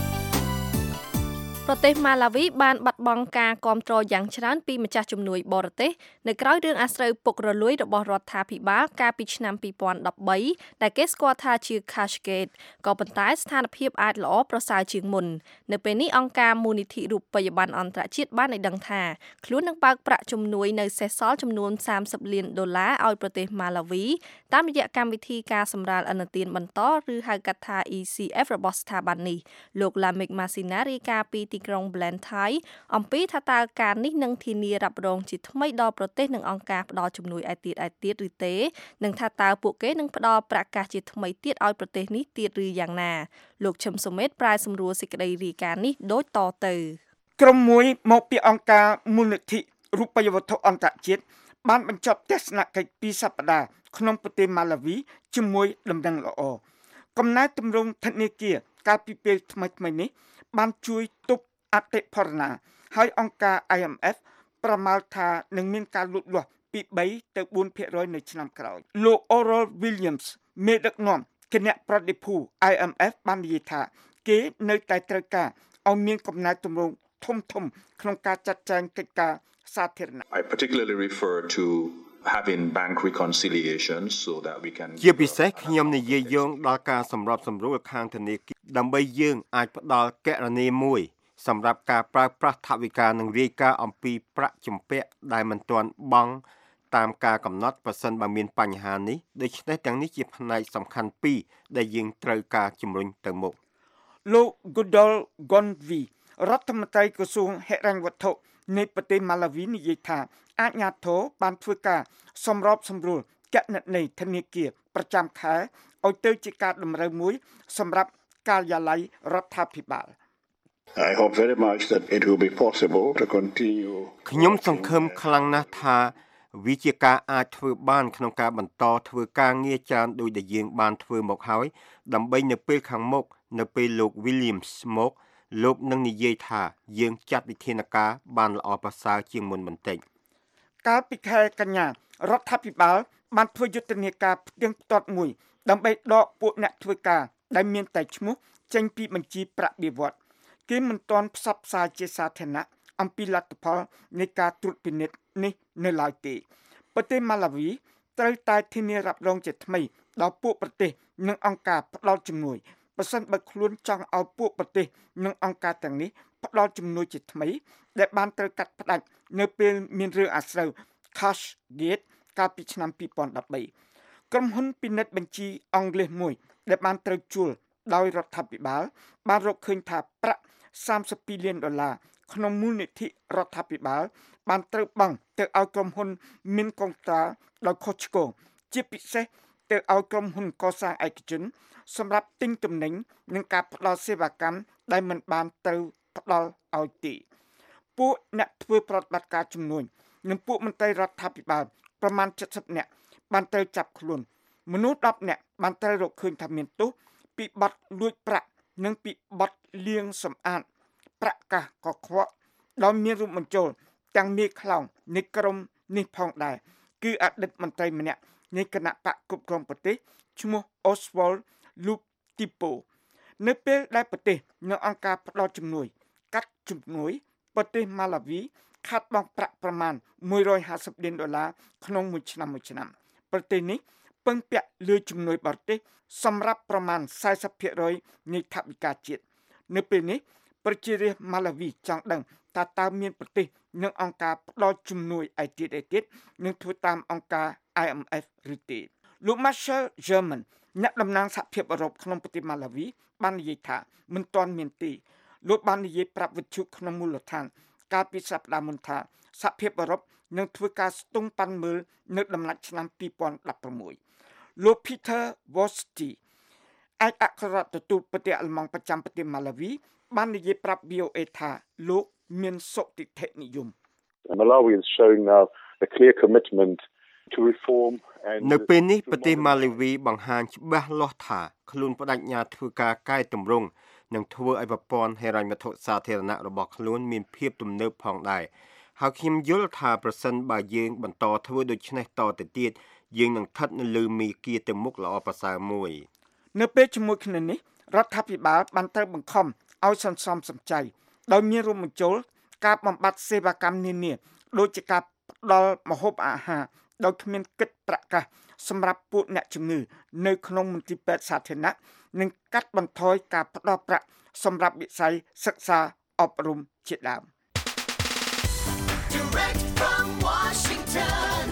ប្រទេសម៉ាឡាវីបានបាត់បង់ការគាំទ្រយ៉ាងច្រើនពីម្ចាស់ជំនួយបរទេសនៅក្រៅរឿងអាស្រូវពុករលួយរបស់រដ្ឋាភិបាលកាលពីឆ្នាំពីរពាន់ដប់បីដែលគេស្គាល់ថាជា Cashgate ក៏ប៉ុន្តែស្ថានភាពអាចល្អប្រសើរជាងមុននៅពេលនេះអង្គការមូលនិធិរូបិយប័ណ្ណអន្តរជាតិបានឲ្យដឹងថាខ្លួននឹងបើកប្រាក់ជំនួយនៅសេសសល់ចំនួនសាមសិបលានដុល្លារឲ្យប្រទេសម៉ាឡាវីតាមរយៈកម្មវិធីការសម្រាលឥណទានបន្តឬហៅកាត់ថា E C F របស់ស្ថាប័ននេះលោក Lamek Masina រាយការណ៍ពីទីក្រុង Blantyre អំពីថាតើការនេះនឹងធានារ៉ាប់រងជាថ្មីដល់ប្រទេសនិងអង្គការផ្ដល់ជំនួយឯទៀតឯទៀតឬទេនិងថាតើពួកគេនឹងផ្ដល់ប្រាក់កាសជាថ្មីទៀតឲ្យប្រទេសនេះទៀតឬយ៉ាងណាលោកឈឹមសុមេតប្រាយសម្រួលសេចក្តីរាយការណ៍នេះដូចតទៅក្រុមមួយមកពីអង្គការមូលនិធិរូបិយវត្ថុអន្តរជាតិបានបញ្ចប់ទស្សនកិច្ចពីរសប្តាហ៍ក្នុងប្រទេសម៉ាឡាវីជាមួយដំណឹងល្អកំណែទម្រង់ធនាគារកាលពីពេលថ្មីៗនេះបានជួយទប់អតិផរណាហើយអង្គការ I M F ប្រមាលថានឹងមានការលូតលាស់ពីបីទៅបួនភាគរយនៅឆ្នាំក្រោយលោក Oral Williams មេដឹកនាំគណៈប្រតិភូ I M F បាននិយាយថាគេនៅតែត្រូវការឲ្យមានកំណែទម្រង់ធំធំក្នុងការចាត់ចែងកិច្ចការសាធារណៈ I particularly refer to having bank reconciliation so that we can ជាពិសេសខ្ញុំនិយាយយោងដល់ការសម្របសម្រួលខាងធនាគារដើម្បីយើងអាចផ្ដល់គណនីមួយសម្រាប់ការប្រើប្រាស់ថវិកានិងរាយការណ៍អំពីប្រាក់ជំពាក់ដែលមិនទាន់បង់តាមការកំណត់ប្រសិនបើមានបញ្ហានេះដូច្នេះទាំងនេះជាផ្នែកសំខាន់ពីរដែលយើងត្រូវការជំរុញទៅមុខលោក Goodall Gonvi រដ្ឋមន្ត្រីក្រសួងហិរញ្ញវត្ថុនៃប្រទេសម៉ាឡាវីនិយាយថាអាជ្ញាធរបានធ្វើការសម្របសម្រួលគណនីធនាគារប្រចាំខែឲ្យទៅជាការតម្រូវមួយសម្រាប់ការិយាល័យរដ្ឋាភិបាល I hope very much that it will be possible to continue ខ្ញុំសង្ឃឹមខ្លាំងណាស់ថាវិជាការអាចធ្វើបានក្នុងការបន្តធ្វើការងារច្រើនដោយដែលយើងបានធ្វើមកហើយដើម្បីនៅពេលខាងមុខនៅពេលលោក Williams មកលោកនឹងនិយាយថាយើងចាត់វិធានការបានល្អប្រសើរជាងមុនបន្តិចកាលពីខែកញ្ញារដ្ឋាភិបាលបានធ្វើយុទ្ធនាការផ្ទៀងផ្ទាត់មួយដើម្បីដកពួកអ្នកធ្វើការដែលមានតែឈ្មោះចេញពីបញ្ជីប្រាក់បៀវត្សគេមិនទាន់ផ្សព្វផ្សាយជាសាធារណៈអំពីលទ្ធផលនៃការត្រួតពិនិត្យនេះនៅឡើយទេប្រទេសម៉ាឡាវីត្រូវតែធានារ៉ាប់រងជាថ្មីដល់ពួកប្រទេសនិងអង្គការផ្ដល់ជំនួយប្រសិនបើខ្លួនចង់ឲ្យពួកប្រទេសនិងអង្គការទាំងនេះផ្ដល់ជំនួយជាថ្មីដែលបានត្រូវកាត់ផ្ដាច់នៅពេលមានរឿងអាស្រូវ Cashgate កាលពីឆ្នាំពីរពាន់ដប់បីក្រុមហ៊ុនពិនិត្យបញ្ជីអង់គ្លេសមួយដែលបានត្រូវជួលដោយរដ្ឋាភិបាលបានរកឃើញថាប្រាក់សាមសិបពីរលានដុល្លារក្នុងមូលនិធិរដ្ឋាភិបាលបានត្រូវបង់ទៅឲ្យក្រុមហ៊ុនមានកងត្រាដោយខុសឆ្គងជាពិសេសទៅឲ្យក្រុមហ៊ុនកសាងឯកជនសម្រាប់ទិញទំនិញនិងការផ្ដល់សេវាកម្មដែលមិនបានត្រូវផ្ដល់ឲ្យទេពួកអ្នកធ្វើប្រតិបត្តិការជំនួយនិងពួកមន្ត្រីរដ្ឋាភិបាលប្រមាណเจ็ดสิบនាក់បានត្រូវចាប់ខ្លួនមនុស្សដប់នាក់បានត្រូវរកឃើញថាមានទោសពីបទលួចប្រាក់និងពីបទលាងសម្អាតប្រាក់កាសកខ្វក់ដោយមានរួមបញ្ចូលទាំងមេខ្លោងនៃក្រុមនេះផងដែរគឺអតីតមន្ត្រីម្នាក់នៃគណៈបកគ្រប់គ្រងប្រទេសឈ្មោះ Oswald Lutipo នៅពេលដែលប្រទេសនិងអង្គការផ្ដល់ជំនួយកាត់ជំនួយប្រទេសម៉ាឡាវីខាត់បង់ប្រាក់ប្រមាណមួយរយห้าสิบលានដុល្លារក្នុងមួយឆ្នាំមួយឆ្នាំប្រទេសនេះពឹងពាក់លើជំនួយបរទេសសម្រាប់ប្រមាណสี่สิบភាគរយនៃថវិកាជាតិនៅពេលនេះប្រជារាស្ត្រម៉ាឡាវីចង់ដឹងថាតើមានប្រទេសនិងអង្គការផ្ដល់ជំនួយឯទៀតឯទៀតនឹងធ្វើតាមអង្គការ I M F ឬទេលោក Marshall German អ្នកតំណាងសហភាពអឺរ៉ុបក្នុងប្រទេសម៉ាឡាវីបាននិយាយថាមិនទាន់មានទេលោកបាននិយាយប្រាប់វិទ្យុក្នុងមូលដ្ឋានកាលពីសប្តាហ៍មុនថាសហភាពអឺរ៉ុបនឹងធ្វើការស្ទង់ប៉ាន់មើលនៅដំណាច់ឆ្នាំពីរពាន់ដប់ប្រាំមួយលោក Peter Vosti ឯកអគ្គរដ្ឋទូតប្រទេសអាល្លឺម៉ង់ប្រចាំប្រទេសម៉ាឡាវីបាននិយាយប្រាប់ V O A ថាលោកមានសុទិដ្ឋិនិយម Malawi is showing now a clear commitment to reform and នៅពេលនេះប្រទេសម៉ាឡេវីបង្ហាញច្បាស់លាស់ថាខ្លួនបដិញ្ញាធ្វើការកែតម្រង់និងធ្វើឲ្យប្រព័ន្ធហិរញ្ញវត្ថុសាធារណៈរបស់ខ្លួនមានភាពទំនើបផងដែរហើយខ្ញុំយល់ថាប្រសិនបើយើងបន្តធ្វើដូច្នេះតទៅទៀតយើងនឹងស្ថិតនៅលើមាគ៌ាទៅមុខល្អប្រសើរមួយនៅពេលជាមួយគ្នានេះរដ្ឋាភិបាលបានត្រូវបង្ខំឲ្យសន្សំសំចៃដោយមានរួមបញ្ចូលការបំបត្តិសេវាកម្មនានាដូចជាការផ្ដល់ម្ហូបអាហារដោយគ្មានគិតប្រាក់កាសសម្រាប់ពួកអ្នកជំងឺនៅក្នុងមន្ទីរពេទ្យសាធារណៈនិងកាត់បន្ថយការផ្ដល់ប្រាក់សម្រាប់វិស័យសិក្សាអប់រំជាដើម Direct from Washington,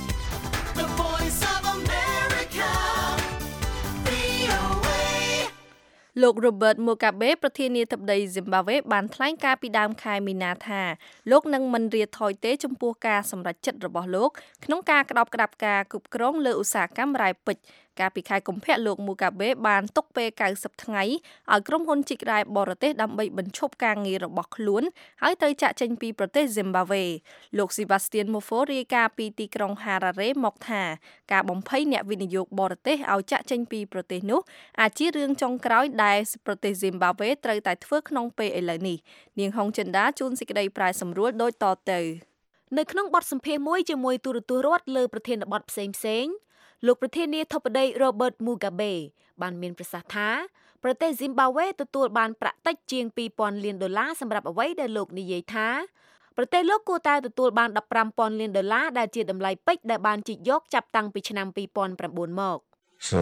the voice of America, វី អូ เอលោក Robert Mugabe ប្រធានាធិបតី Zimbabwe បានថ្លែងការពីដើមខែមីនាថាលោកនឹងមិនរាថយទេចំពោះការសម្រេចចិត្តរបស់លោកក្នុងការក្តោបក្តាប់ការគ្រប់គ្រងលើឧស្សាហកម្មរ៉ែពេជ្រកាលពីខែកុម្ភៈលោក Mugabe បានទុកពេល九十ថ្ងៃឲ្យក្រុមហ៊ុនជីករ៉ែបរទេសដើម្បីបញ្ឈប់ការងាររបស់ខ្លួនហើយត្រូវចាក់ចេញពីប្រទេស Zimbabwe លោក Sebastian Mofo រាយការណ៍ពីទីក្រុង Harare មកថាការបំភ័យអ្នកវិនិយោគបរទេសឲ្យចាក់ចេញពីប្រទេសនោះអាចជារឿងចុងក្រោយដែលប្រទេស Zimbabwe ត្រូវតែធ្វើក្នុងពេលឥឡូវនេះនាងហុងចិន្តាជួនសេចក្តីប្រាយសម្រួលដូចតទៅនៅក្នុងបទសម្ភាសន៍មួយជាមួយទូរទស្សន៍រដ្ឋលើប្រធានបទផ្សេងៗលោកប្រធានាធិបតី Robert Mugabe បានមានប្រសាសន៍ថាប្រទេស Zimbabwe ទទួលបានប្រាក់តិចជាងពីរពាន់លានដុល្លារសម្រាប់អ្វីដែលលោកនិយាយថាប្រទេសលោកគួរតែទទួលបានដប់ប្រាំពាន់លានដុល្លារដែលជាតម្លៃពេជ្រដែលបានជីកយកចាប់តាំងពីឆ្នាំពីរពាន់ប្រាំបួនមក So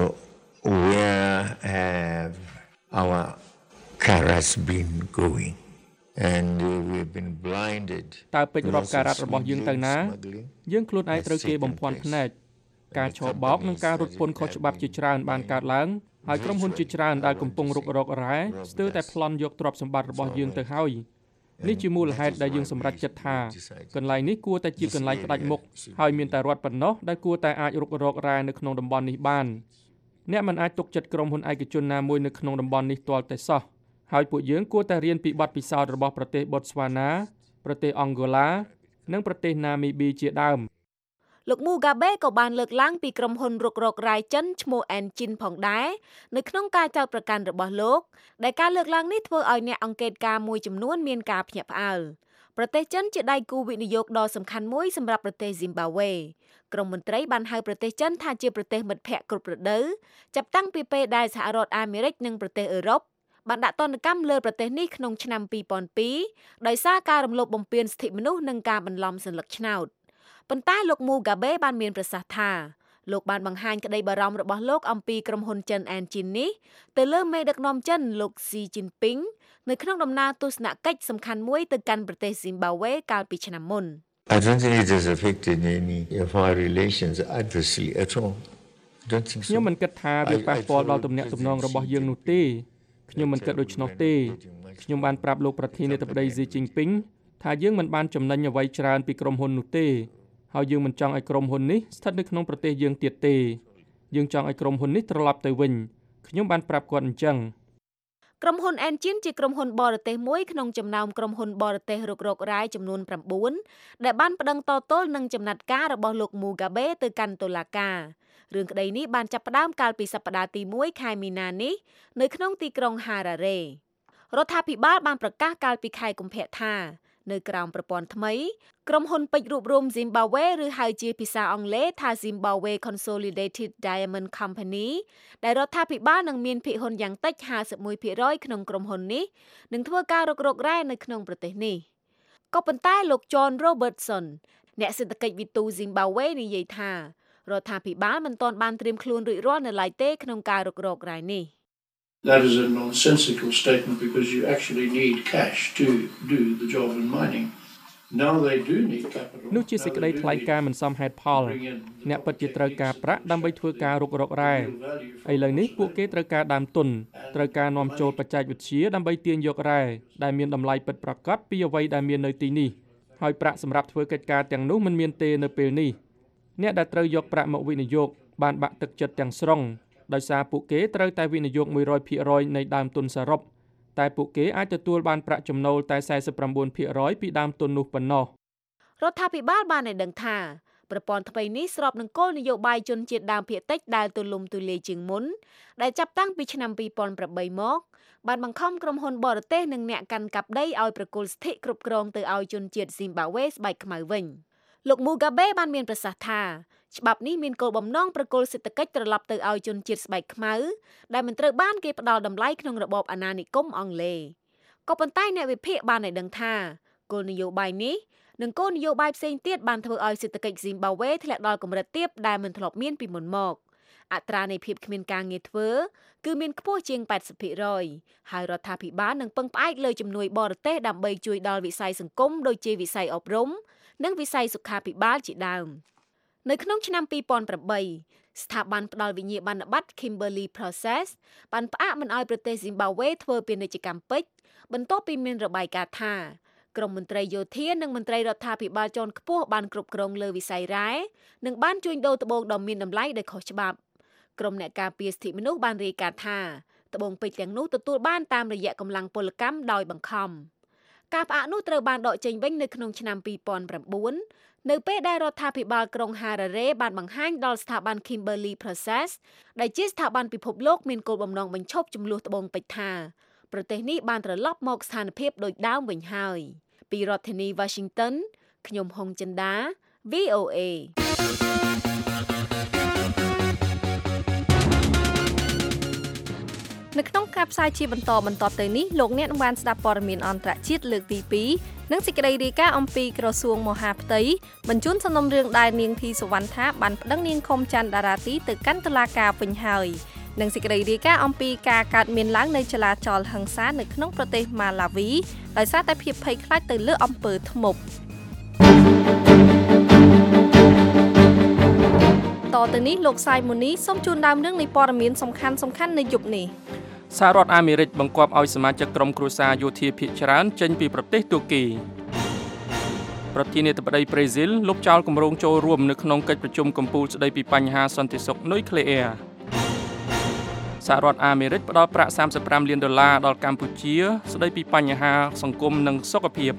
where have our carrots been going and we've been blinded តើពេជ្ររាប់ការ៉ាត់របស់យើងទៅណាយើងខ្លួនឯងត្រូវគេបំភាន់ភ្នែកការឆោបបោកនិងការរត់ពន្ធខុសច្បាប់ជាច្រើនបានកើតឡើងហើយក្រុមហ៊ុនជាច្រើនដែលកំពុងរុករករ៉ែស្ទើរតែប្លន់យកទ្រព្យសម្បត្តិរបស់យើងទៅហើយនេះជាមូលហេតុដែលយើងសម្រេចចិត្តថាកន្លែងនេះគួរតែជាកន្លែងផ្ដាច់មុខហើយមានតែរដ្ឋប៉ុណ្ណោះដែលគួរតែអាចរុករករ៉ែនៅក្នុងតំបន់នេះបានអ្នកមិនអាចទុកចិត្តក្រុមហ៊ុនឯកជនណាមួយនៅក្នុងតំបន់នេះទាល់តែសោះហើយពួកយើងគួរតែរៀនពីបទពិសោធន៍របស់ប្រទេស Botswana ប្រទេស Angola និងប្រទេស Namibia ជាដើមលោក Mugabe ក៏បានលើកឡើងពីក្រុមហ៊ុនរុករករ៉ែចិនឈ្មោះ Engine ផងដែរនៅក្នុងការចោទប្រកាន់របស់លោកដែលការលើកឡើងនេះធ្វើឲ្យអ្នកអង្កេតការណ៍មួយចំនួនមានការភ្ញាក់ផ្អើលប្រទេសចិនជាដៃគូវិនិយោគដ៏សំខាន់មួយសម្រាប់ប្រទេស Zimbabwe ក្រុមមន្ត្រីបានហៅប្រទេសចិនថាជាប្រទេសមិត្តភក្តិគ្រប់រដូវចាប់តាំងពីពេលដែលសហរដ្ឋអាមេរិកនិងប្រទេសអឺរ៉ុបបានដាក់ទណ្ឌកម្មលើប្រទេសនេះក្នុងឆ្នាំពីរពាន់ពីរដោយសារការរំលោភបំពានសិទ្ធិមនុស្សនិងការបន្លំសន្លឹកឆ្នោតប៉ុន្តែលោក Mugabe បានមានប្រសាសន៍ថាលោកបានបង្ហាញក្តីបារម្ភរបស់លោកអំពីក្រុមហ៊ុនចិន Engine នេះទៅលើមេដឹកនាំចិនលោក Xi Jinping នៅក្នុងដំណើរទស្សនកិច្ចសំខាន់មួយទៅកាន់ប្រទេស Zimbabwe កាលពីឆ្នាំមុន I don't think it has affected any of our relations adversely at all. I don't think so. ខ្ញុំមិនគិតថាវាប៉ះពាល់ដល់ទំនាក់ទំនងរបស់យើងនោះទេខ្ញុំមិនគិតដូច្នោះទេខ្ញុំបានប្រាប់លោកប្រធានាធិបតី Xi Jinping ថាយើងមិនបានចំណេញអ្វីច្រើនពីក្រុមហ៊ុននោះទេហើយយើងមិនចង់ឲ្យក្រុមហ៊ុននេះស្ថិតនៅក្នុងប្រទេសយើងទៀតទេយើងចង់ឲ្យក្រុមហ៊ុននេះត្រឡប់ទៅវិញខ្ញុំបានប្រាប់គាត់អញ្ចឹងក្រុមហ៊ុន Engine ជាក្រុមហ៊ុនបរទេសមួយក្នុងចំណោមក្រុមហ៊ុនបរទេសរុករករ៉ែចំនួនប្រាំបួនដែលបានប្តឹងតទល់នឹងចំណាត់ការរបស់លោក Mugabe ទៅកាន់តុលាការរឿងក្តីនេះបានចាប់ផ្ដើមកាលពីសប្តាហ៍ទីមួយខែមីនានេះនៅក្នុងទីក្រុង Harare រដ្ឋាភិបាលបានប្រកាសកាលពីខែកុម្ភៈថានៅក្រោមប្រព័ន្ធថ្មីក្រុមហ៊ុនពេជ្ររួបរម Zimbabwe ឬហៅជាភាសាអង់គ្លេសថា Zimbabwe Consolidated Diamond Company ដែលរដ្ឋាភិបាលនឹងមានភាគហ៊ុនយ៉ាងតិច ห้าสิบเอ็ดភាគរយ ក្នុងក្រុមហ៊ុននេះនឹងធ្វើការរុករករ៉ែនៅក្នុងប្រទេសនេះក៏ប៉ុន្តែលោក John Robertson អ្នកសេដ្ឋកិច្ចវិទូ Zimbabwe និយាយថារដ្ឋាភិបាលមិនទាន់បានត្រៀមខ្លួនរួចរាល់នៅឡើយទេក្នុងការរុករករ៉ែនេះ That is a nonsensical statement because you actually need cash to do the job in mining. Now they do need capital. នោះជាសេចក្តីថ្លែងការណ៍មិនសមហេតុផលអ្នកពិតជាត្រូវការប្រាក់ដើម្បីធ្វើការរុករករ៉ែឥឡូវនេះពួកគេត្រូវការដើមទុនត្រូវការនាំចូលបច្ចេកវិទ្យាដើម្បីទាញយករ៉ែដែលមានតម្លៃពិតប្រាកដពីអ្វីដែលមាននៅទីនេះហើយប្រាក់សម្រាប់ធ្វើកិច្ចការទាំងនោះមិនមានទេនៅពេលនេះអ្នកដែលត្រូវយកប្រាក់មកវិនិយោគបានបាក់ទឹកចិត្តទាំងស្រុងដោយសារពួកគេត្រូវតែវិនិយោគមួយរយភាគរយនៃដើមទុនសរុបតែពួកគេអាចទទួលបានប្រាក់ចំណូលតែสี่สิบเก้าភាគរយពីដើមទុននោះប៉ុណ្ណោះរដ្ឋាភិបាលបានឲ្យដឹងថាប្រព័ន្ធថ្មីនេះស្របនឹងគោលនយោបាយជនជាតិដើមភាគតិចដែលទូលំទូលាយជាងមុនដែលចាប់តាំងពីឆ្នាំពីរពាន់ប្រាំបីមកបានបង្ខំក្រុមហ៊ុនបរទេសនិងអ្នកកាន់កាប់ដីឲ្យប្រគល់សិទ្ធិគ្រប់គ្រងទៅឲ្យជនជាតិស៊ីមបាវេស្បែកខ្មៅវិញលោក Mugabe បានមានប្រសាសន៍ថាច្បាប់នេះមានគោលបំណងប្រគល់សេដ្ឋកិច្ចត្រឡប់ទៅឲ្យជនជាតិស្បែកខ្មៅដែលមិនត្រូវបានគេផ្ដល់តម្លៃក្នុងរបបអាណានិគមអង់គ្លេសក៏ប៉ុន្តែអ្នកវិភាគបានឲ្យដឹងថាគោលនយោបាយនេះនិងគោលនយោបាយផ្សេងទៀតបានធ្វើឲ្យសេដ្ឋកិច្ចស៊ីមបាវេធ្លាក់ដល់កម្រិតទាបដែលមិនធ្លាប់មានពីមុនមកអត្រានៃភាពគ្មានការងារធ្វើគឺមានខ្ពស់ជាង แปดสิบเปอร์เซ็นต์ ហើយរដ្ឋាភិបាលនឹងពឹងផ្អែកលើជំនួយបរទេសដើម្បីជួយដល់វិស័យសង្គមដូចជាវិស័យអប់រំនិងវិស័យសុខាភិបាលជាដើមនៅក្នុងឆ្នាំពីរពាន់ប្រាំបីស្ថាប័នផ្ដល់វិញ្ញាបនបត្រ Kimberley Process បានផ្អាកមិនឲ្យប្រទេសស៊ីមបាវេធ្វើពាណិជ្ជកម្មពេជ្របន្ទាប់ពីមានរបាយការណ៍ថាក្រមមន្ត្រីយោធានិងមន្ត្រីរដ្ឋាភិបាលជាន់ខ្ពស់បានគ្រប់គ្រងលើវិស័យរ៉ែនិងបានជួញដូរត្បូងដ៏មានតម្លៃដោយខុសច្បាប់ក្រុមអ្នកការពារសិទ្ធិមនុស្សបានរាយការណ៍ថាត្បូងពេជ្រទាំងនោះទទួលបានតាមរយៈកម្លាំងពលកម្មដោយបង្ខំការផ្អាកនោះត្រូវបានដកចេញវិញនៅក្នុងឆ្នាំពីរពាន់ប្រាំបួននៅពេលដែលរដ្ឋាភិបាលក្រុង Harare បានបង្ហាញដល់ស្ថាប័ន Kimberley Process ដែលជាស្ថាប័នពិភពលោកមានគោលបំណងបញ្ឈប់ចំនួនត្បូងពេជ្រថាប្រទេសនេះបានត្រឡប់មកស្ថានភាពដូចដើមវិញហើយពីរដ្ឋធានី Washington ខ្ញុំហុងចិន្តា វី អូ เอនៅក្នុងការផ្សាយជាបន្តបន្តទៅនេះលោកអ្នកនឹងបានស្ដាប់ព័ត៌មានអន្តរជាតិលើកទីពីរនិងសេចក្តីរាយការណ៍អំពីក្រសួងមហាផ្ទៃបញ្ជូនសំណុំរឿងដែលនាងធីសុវណ្ណថាបានប្តឹងនាងខុមច័ន្ទតារាទីទៅកាន់តុលាការវិញហើយនិងសេចក្តីរាយការណ៍អំពីការកើតមានឡើងនៃចលាចលហិង្សានៅក្នុងប្រទេសម៉ាឡាវីដោយសារតែភាពភ័យខ្លាចទៅលើអំពើធ្មប់តទៅនេះលោកសាយមូនីសូមជូនដើមរឿងនៃព័ត៌មានសំខាន់សំខាន់នៅយប់នេះសហរដ្ឋអាមេរិកបង្គាប់ឲ្យសមាជិកក្រុមគ្រួសារយោធាភាគច្រើនចេញពីប្រទេសទូគីប្រធានាធិបតីប្រេស៊ីលលុបចោលគម្រោងចូលរួមនៅក្នុងកិច្ចប្រជុំកំពូលស្តីពីបញ្ហាសន្តិសុខនុយក្លេអ៊ែរសហរដ្ឋអាមេរិកផ្ដល់ប្រាក់សាមសិបប្រាំលានដុល្លារដល់កម្ពុជាស្តីពីបញ្ហាសង្គមនិងសុខភាព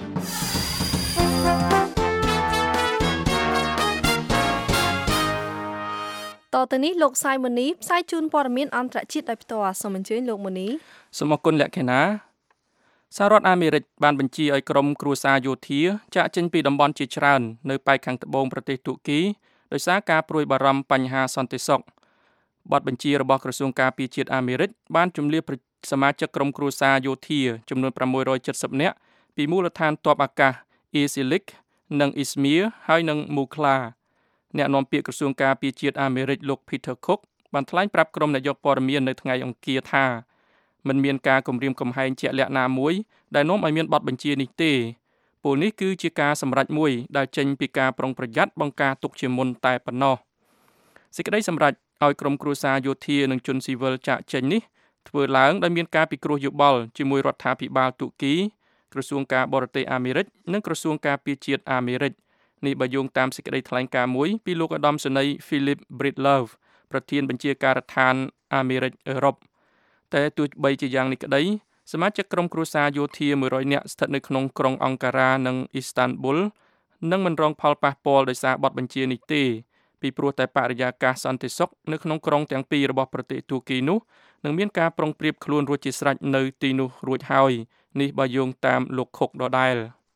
តទៅនេះលោកសាយមូនីផ្សាយជូនព័ត៌មានអន្តរជាតិដោយផ្ទាល់សូមអញ្ជើញលោកមូនីសូមអរគុណលក្ខិណាសហរដ្ឋអាមេរិកបានបញ្ជាឲ្យក្រុមគ្រួសារយោធាចាកចេញពីតំបន់ជាច្រើននៅប៉ែកខាងត្បូងប្រទេសទូគីដោយសារការព្រួយបារម្ភបញ្ហាសន្តិសុខបទបញ្ជារបស់ក្រសួងការពារជាតិអាមេរិកបានជម្លៀសសមាជិកក្រុមគ្រួសារយោធាចំនួនប្រាំមួយរយเจ็ดสิบនាក់ពីមូលដ្ឋានទ័ពអាកាស Isilik និង Izmir ហើយនិង Muklaអ្នកនាំពាក្យក្រសួងការពារជាតិអាមេរិកលោក Peter Cook បានថ្លែងប្រាប់ក្រុមអ្នកយកព័ត៌មាននៅថ្ងៃអង្គារថាមិនមានការគំរាមកំហែងជាក់លាក់ណាមួយដែលនាំឲ្យមានបទបញ្ជានេះទេពលនេះគឺជាការសម្រេចមួយដែលចេញពីការប្រុងប្រយ័ត្នបង្ការទុកជាមុនតែប៉ុណ្ណោះសេចក្តីសម្រេចឲ្យក្រុមគ្រួសារយោធានិងជនស៊ីវិលចាកចេញនេះធ្វើឡើងដោយមានការពិគ្រោះយោបល់ជាមួយរដ្ឋាភិបាលទូគីក្រសួងការបរទេសអាមេរិកនិងក្រសួងការពារជាតិអាមេរិកនេះបើយោងតាមសេចក្តីថ្លែងការណ៍មួយពីលោកឧត្តមសេនីយ៍ Philip Breedlove ប្រធានបញ្ជាការដ្ឋានអាមេរិកអឺរ៉ុបតែទោះបីជាយ៉ាងនេះក្តីសមាជិកក្រុមគ្រួសារយោធាមួយរយនាក់ស្ថិតនៅក្នុងក្រុងអង្ការ៉ានិងអ៊ីស្តានប៊ុលនឹងមិនរងផលប៉ះពាល់ដោយសារបទបញ្ជានេះទេពីព្រោះតែបរិយាកាសសន្តិសុខនៅក្នុងក្រុងទាំងពីររបស់ប្រទេសទូគីនោះនឹងមានការប្រុងប្រៀបខ្លួនរួចជាស្រេចនៅទីនោះរួចហើយនេះបើយោងតាមលោកខុកដដែល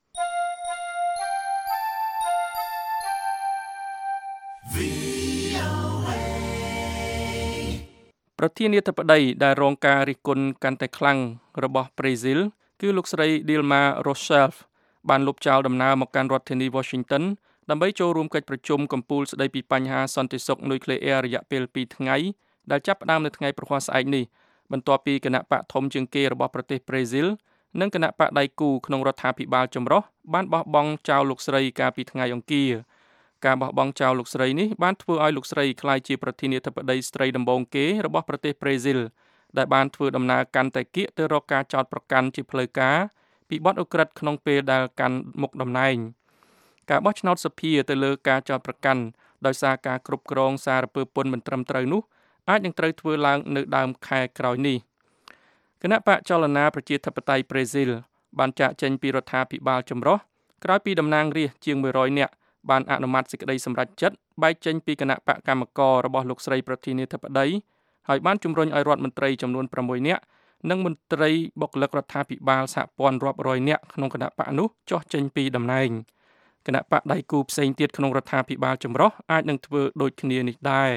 ប្រធានាធិបតីដែលរងការរិះគន់កាន់តែខ្លាំងរបស់ប្រេស៊ីលគឺលោកស្រី Dilma Rousseff បានលុបចោលដំណើរមកកាន់រដ្ឋធានី Washington ដើម្បីចូលរួមកិច្ចប្រជុំកំពូលស្តីពីបញ្ហាសន្តិសុខនុយក្លេអ៊ែររយៈពេលពីរថ្ងៃដែលចាប់ផ្ដើមនៅថ្ងៃព្រហស្បតិ៍នេះបន្ទាប់ពីគណៈបកធំជាងគេរបស់ប្រទេសប្រេស៊ីលនិងគណៈបកដៃគូក្នុងរដ្ឋាភិបាលចម្រុះបានបោះបង់ចោលលោកស្រីកាលពីថ្ងៃអង្គារការបោះបង់ចោលលោកស្រីនេះបានធ្វើឲ្យលោកស្រីក្លាយជាប្រធានាធិបតីស្រីដំបូងគេរបស់ប្រទេសប្រេស៊ីលដែលបានធ្វើដំណើរកាន់តែគៀកទៅរកការចោទប្រកាន់ជាផ្លូវការពីបទឧក្រិដ្ឋក្នុងពេលដែលកាន់មុខតំណែងការបោះឆ្នោតសភាទៅលើការចោទប្រកាន់ដោយសារការគ្រប់គ្រងសារពើពន្ធមិនត្រឹមត្រូវនោះអាចនឹងត្រូវធ្វើឡើងនៅដើមខែក្រោយនេះគណៈបកចលនាប្រជាធិបតេយ្យប្រេស៊ីលបានចាកចេញពីរដ្ឋាភិបាលចម្រុះក្រោយពីតំណាងរាស្ត្រជាងមួយរយនាក់បានអនុម័តសេចក្តីសម្រេចចិត្តបែកចេញពីគណៈបកកម្មការរបស់លោកស្រីប្រធានាធិបតីហើយបានជំរុញឲ្យរដ្ឋមន្ត្រីចំនួនប្រាំមួយនាក់និងមន្ត្រីបុគ្គលិករដ្ឋាភិបាលសហព័ន្ធរាប់រយនាក់ក្នុងគណៈបកនោះចុះចេញពីតំណែងគណៈបកដៃគូផ្សេងទៀតក្នុងរដ្ឋាភិបាលចម្រុះអាចនឹងធ្វើដូចគ្នានេះដែរ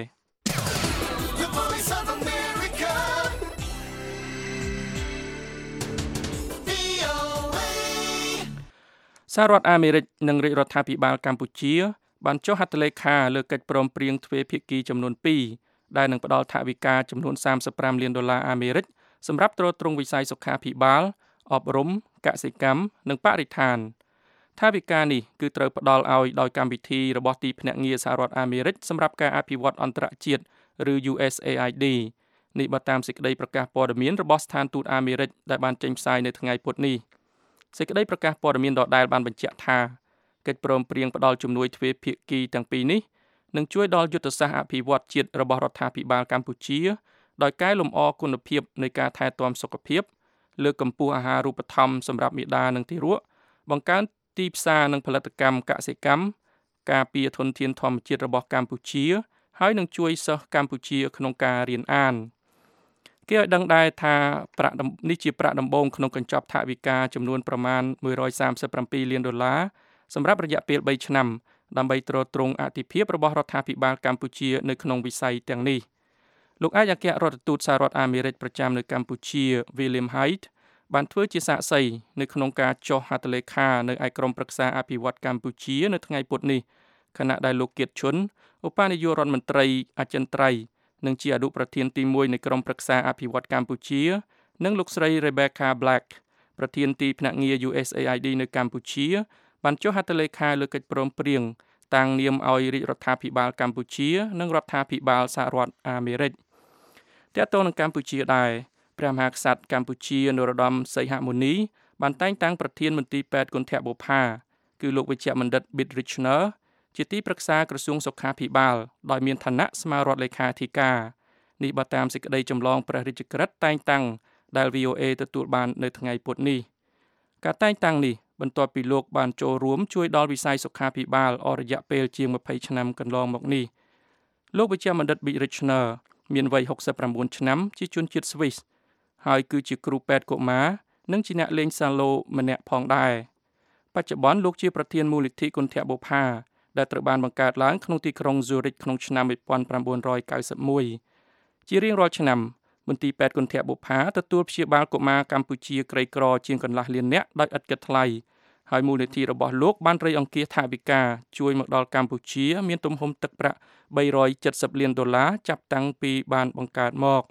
សហរដ្ឋអាមេរិកនិងរាជរដ្ឋាភិបាលកម្ពុជាបានចុះហត្ថលេខាលើកិច្ចព្រមព្រៀងទ្វេភាគីចំនួនពីរដែលនឹងផ្ដល់ថវិកាចំនួនសាមសិបប្រាំលានដុល្លារអាមេរិកសម្រាប់ទ្រទ្រង់វិស័យសុខាភិបាលអប់រំកសិកម្មនិងបរិស្ថានថវិកានេះគឺត្រូវផ្ដល់ឲ្យដោយកម្មវិធីរបស់ទីភ្នាក់ងារសហរដ្ឋអាមេរិកសម្រាប់ការអភិវឌ្ឍអន្តរជាតិឬ U S A I D នេះបើតាមសេចក្តីប្រកាសព័ត៌មានរបស់ស្ថានទូតអាមេរិកដែលបានចេញផ្សាយនៅថ្ងៃពុធនេះសេចក្តីប្រកាសព័ត៌មានដដែលបានបញ្ជាក់ថាកិច្ចព្រមព្រៀងផ្ដល់ជំនួយទ្វេភាគីទាំងពីរនេះនឹងជួយដល់យុទ្ធសាស្ត្រអភិវឌ្ឍជាតិរបស់រដ្ឋាភិបាលកម្ពុជាដោយកែលម្អគុណភាពនៃការថែទាំសុខភាពលើកកម្ពស់អាហារូបត្ថម្ភសម្រាប់មាតានិងទារកបង្កើនទីផ្សារនិងផលិតកម្មកសិកម្មការពារធនធានធម្មជាតិរបស់កម្ពុជាហើយនឹងជួយសិស្សកម្ពុជាក្នុងការរៀនអានគេឲ្យដឹងដែរថាប្រាក់នេះជាប្រាក់ដំបូងក្នុងកញ្ចប់ថវិកាចំនួនប្រមាណមួយរយសាមសិបប្រាំពីរលានដុល្លារសម្រាប់រយៈពេលបីឆ្នាំដើម្បីទ្រទ្រង់អធិភាពរបស់រដ្ឋាភិបាលកម្ពុជានៅក្នុងវិស័យទាំងនេះលោកឯកអគ្គរដ្ឋទូតសហរដ្ឋអាមេរិកប្រចាំនៅកម្ពុជា William Haidt បានធ្វើជាសាក្សីនៅក្នុងការចុះហត្ថលេខានៅឯក្រុមប្រឹក្សាអភិវឌ្ឍកម្ពុជានៅថ្ងៃពុធនេះខណៈដែលលោកគៀតឈុនឧបនាយករដ្ឋមន្ត្រីអចិន្ត្រៃយ៍និងជាអនុប្រធានទីមួយនៃក្រុមប្រឹក្សាអភិវឌ្ឍកម្ពុជានិងលោកស្រី Rebecca Black ប្រធានទីភ្នាក់ងារ U S A I D នៅកម្ពុជាបានចុះហត្ថលេខាលើកិច្ចព្រមព្រៀងតាំងនាមឲ្យរាជរដ្ឋាភិបាលកម្ពុជានិងរដ្ឋាភិបាលសហរដ្ឋអាមេរិកទាក់ទងនឹងកម្ពុជាដែរព្រះមហាក្សត្រកម្ពុជានរោត្តមសីហមុនី បានតែងតាំងប្រធានមន្ទីរពេទ្យគន្ធបុប្ផាគឺលោកវេជ្ជបណ្ឌិត Bit Richner ជាទីប្រឹក្សាក្រសួងសុខាភិបាលដោយមានឋានៈស្មើរដ្ឋលេខាធិការនេះបើតាមសេចក្តីចម្លងព្រះរាជក្រឹត្យតែងតាំងដែល V O A ទទួលបាននៅថ្ងៃពុធនេះការតែងតាំងនេះបន្ទាប់ពីលោកបានចូលរួមជួយដល់វិស័យសុខាភិបាលអស់រយៈពេលជាងម្ភៃឆ្នាំកន្លងមកនេះលោកវេជ្ជបណ្ឌិត Bit Richner មានវ័យហុកសិបប្រាំបួនឆ្នាំជាជនជាតិស្វីសហើយគឺជាគ្រូពេទ្យកុមារនិងជាអ្នកលេងសាឡូម្នាក់ផងដែរបច្ចុប្បន្នលោកជាប្រធានមូលនិធិគន្ធបុប្ផាដែលត្រូវបានបង្កើតឡើងក្នុងទីក្រុង Zurich ក្នុងឆ្នាំmột nghìn chín trăm chín mươi mốtជារៀងរាល់ឆ្នាំមន្ទីរពេទ្យគន្ធបុប្ផាទទួលព្យាបាលកុមារកម្ពុជាក្រីក្រជាងកន្លះលាននាក់ដោយឥតគិតថ្លៃហើយមូលនិធិរបស់លោកបានរៃអង្គាសថវិកាជួយមកដល់កម្ពុជាមានទំហំទឹកប្រាក់បីរយចិតសិបលានដុល្លារចាប់តាំងពីបានបង្កើតមក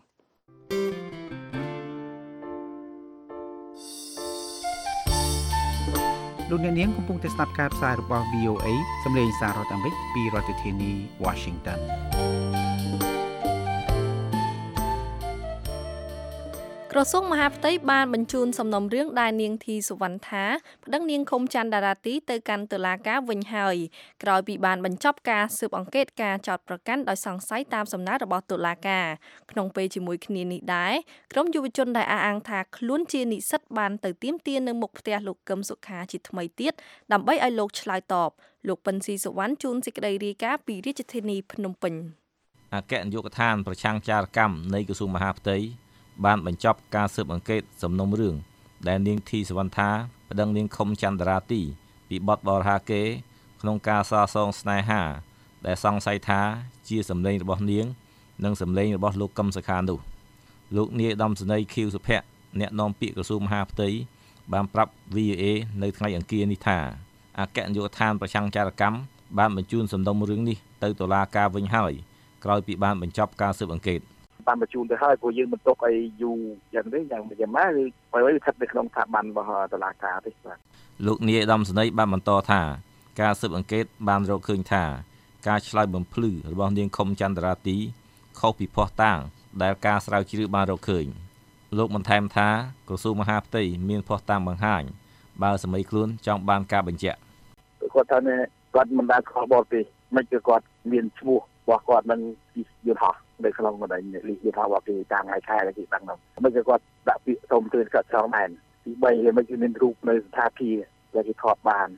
លោកអ្នកនាងកំពុងតែស្ដាប់ការផ្សាយរបស់ V O A សំឡេងសាររដ្ឋអាមេរិកពីរដ្ឋធានី Washington ក្រសួងមហាផ្ទៃបានបញ្ជូនសំណុំរឿងដែលនាងធីសុវណ្ណថាប្តឹងនាងឃុំច័ន្ទតារាទីទៅកាន់តុលាការវិញហើយក្រោយពីបានបញ្ចប់ការស៊ើបអង្កេតការចោទប្រកាន់ដោយសង្ស័យតាមសំណើរបស់តុលាការក្នុងពេលជាមួយគ្នានេះដែរក្រុមយុវជនដែលអះអាងថាខ្លួនជានិស្សិតបានទៅទាមទារនៅមុខផ្ទះលោកកឹមសុខាជាថ្មីទៀតដើម្បីឲ្យលោកឆ្លើយតបលោកពិនស៊ីសុវណ្ណជួនសេចក្តីរាយការណ៍ពីរាជធានីភ្នំពេញអគ្គនាយកដ្ឋានប្រឆាំងចារកម្មនៃក្រសួងមហាផ្ទៃបានបញ្ចប់ការស៊ើបអង្កេតសំណុំរឿងដែលនាងធីសុវណ្ណថាប្តឹងនាងឃុំច័ន្ទតារាទីពីបទបរិហាកេរ្តិ៍ក្នុងការសាសងស្នេហាដែលសង្ស័យថាជាសម្លេងរបស់នាងនិងសម្លេងរបស់លោកកឹមសុខានោះលោកនាយឧត្តមសេនីយ៍ខៀវសុភ័ក្រអ្នកនាំពាក្យក្រសួងមហាផ្ទៃបានប្រាប់ V O A នៅថ្ងៃអង្គារនេះថាអគ្គនាយកដ្ឋានប្រឆាំងចារកម្មបានបញ្ជូនសំណុំរឿងនេះទៅតុលាការវិញហើយក្រោយពីបានបញ្ចប់ការស៊ើបអង្កេតបានបញ្ជូនទៅហើយព្រោះយើងមិនទុកអីយូរយ៉ាងនេះយ៉ាងយ៉ាងម៉េចគឺបើស្ថិតនៅក្នុងស្ថាប័នរបស់តុលាការទេបាទលោកនាយឧត្តមសេនីយ៍បានបន្តថាការស៊ើបអង្កេតបានរកឃើញថាការឆ្លើយបំភ្លឺរបស់នាងឃុំច័ន្ទតារាទីខុសពីភស្តុតាងដែលការស្រាវជ្រាវបានរកឃើញលោកបន្ថែមថាក្រសួងមហាផ្ទៃមានភស្តុតាងបង្ហាញបើសម័យខ្លួនចង់បានការបញ្ជាក់គាត់ថាគាត់មិនបានខុសបទទេមិនគឺគាត់មានឈ្មោះរបស់គាត់នឹងយល់ហោះនៅក្នុងបណ្ដាញលីយល់ថាว่าគេតាមថ្ងៃខែគេដឹងហ្នឹងមិនគឺគាត់ដាក់ពាក្យសុំទឿនកាត់ចង់បានទីបីគេមិនគឺមានរូបនៅស្ថានភាពដែលគេថតបាន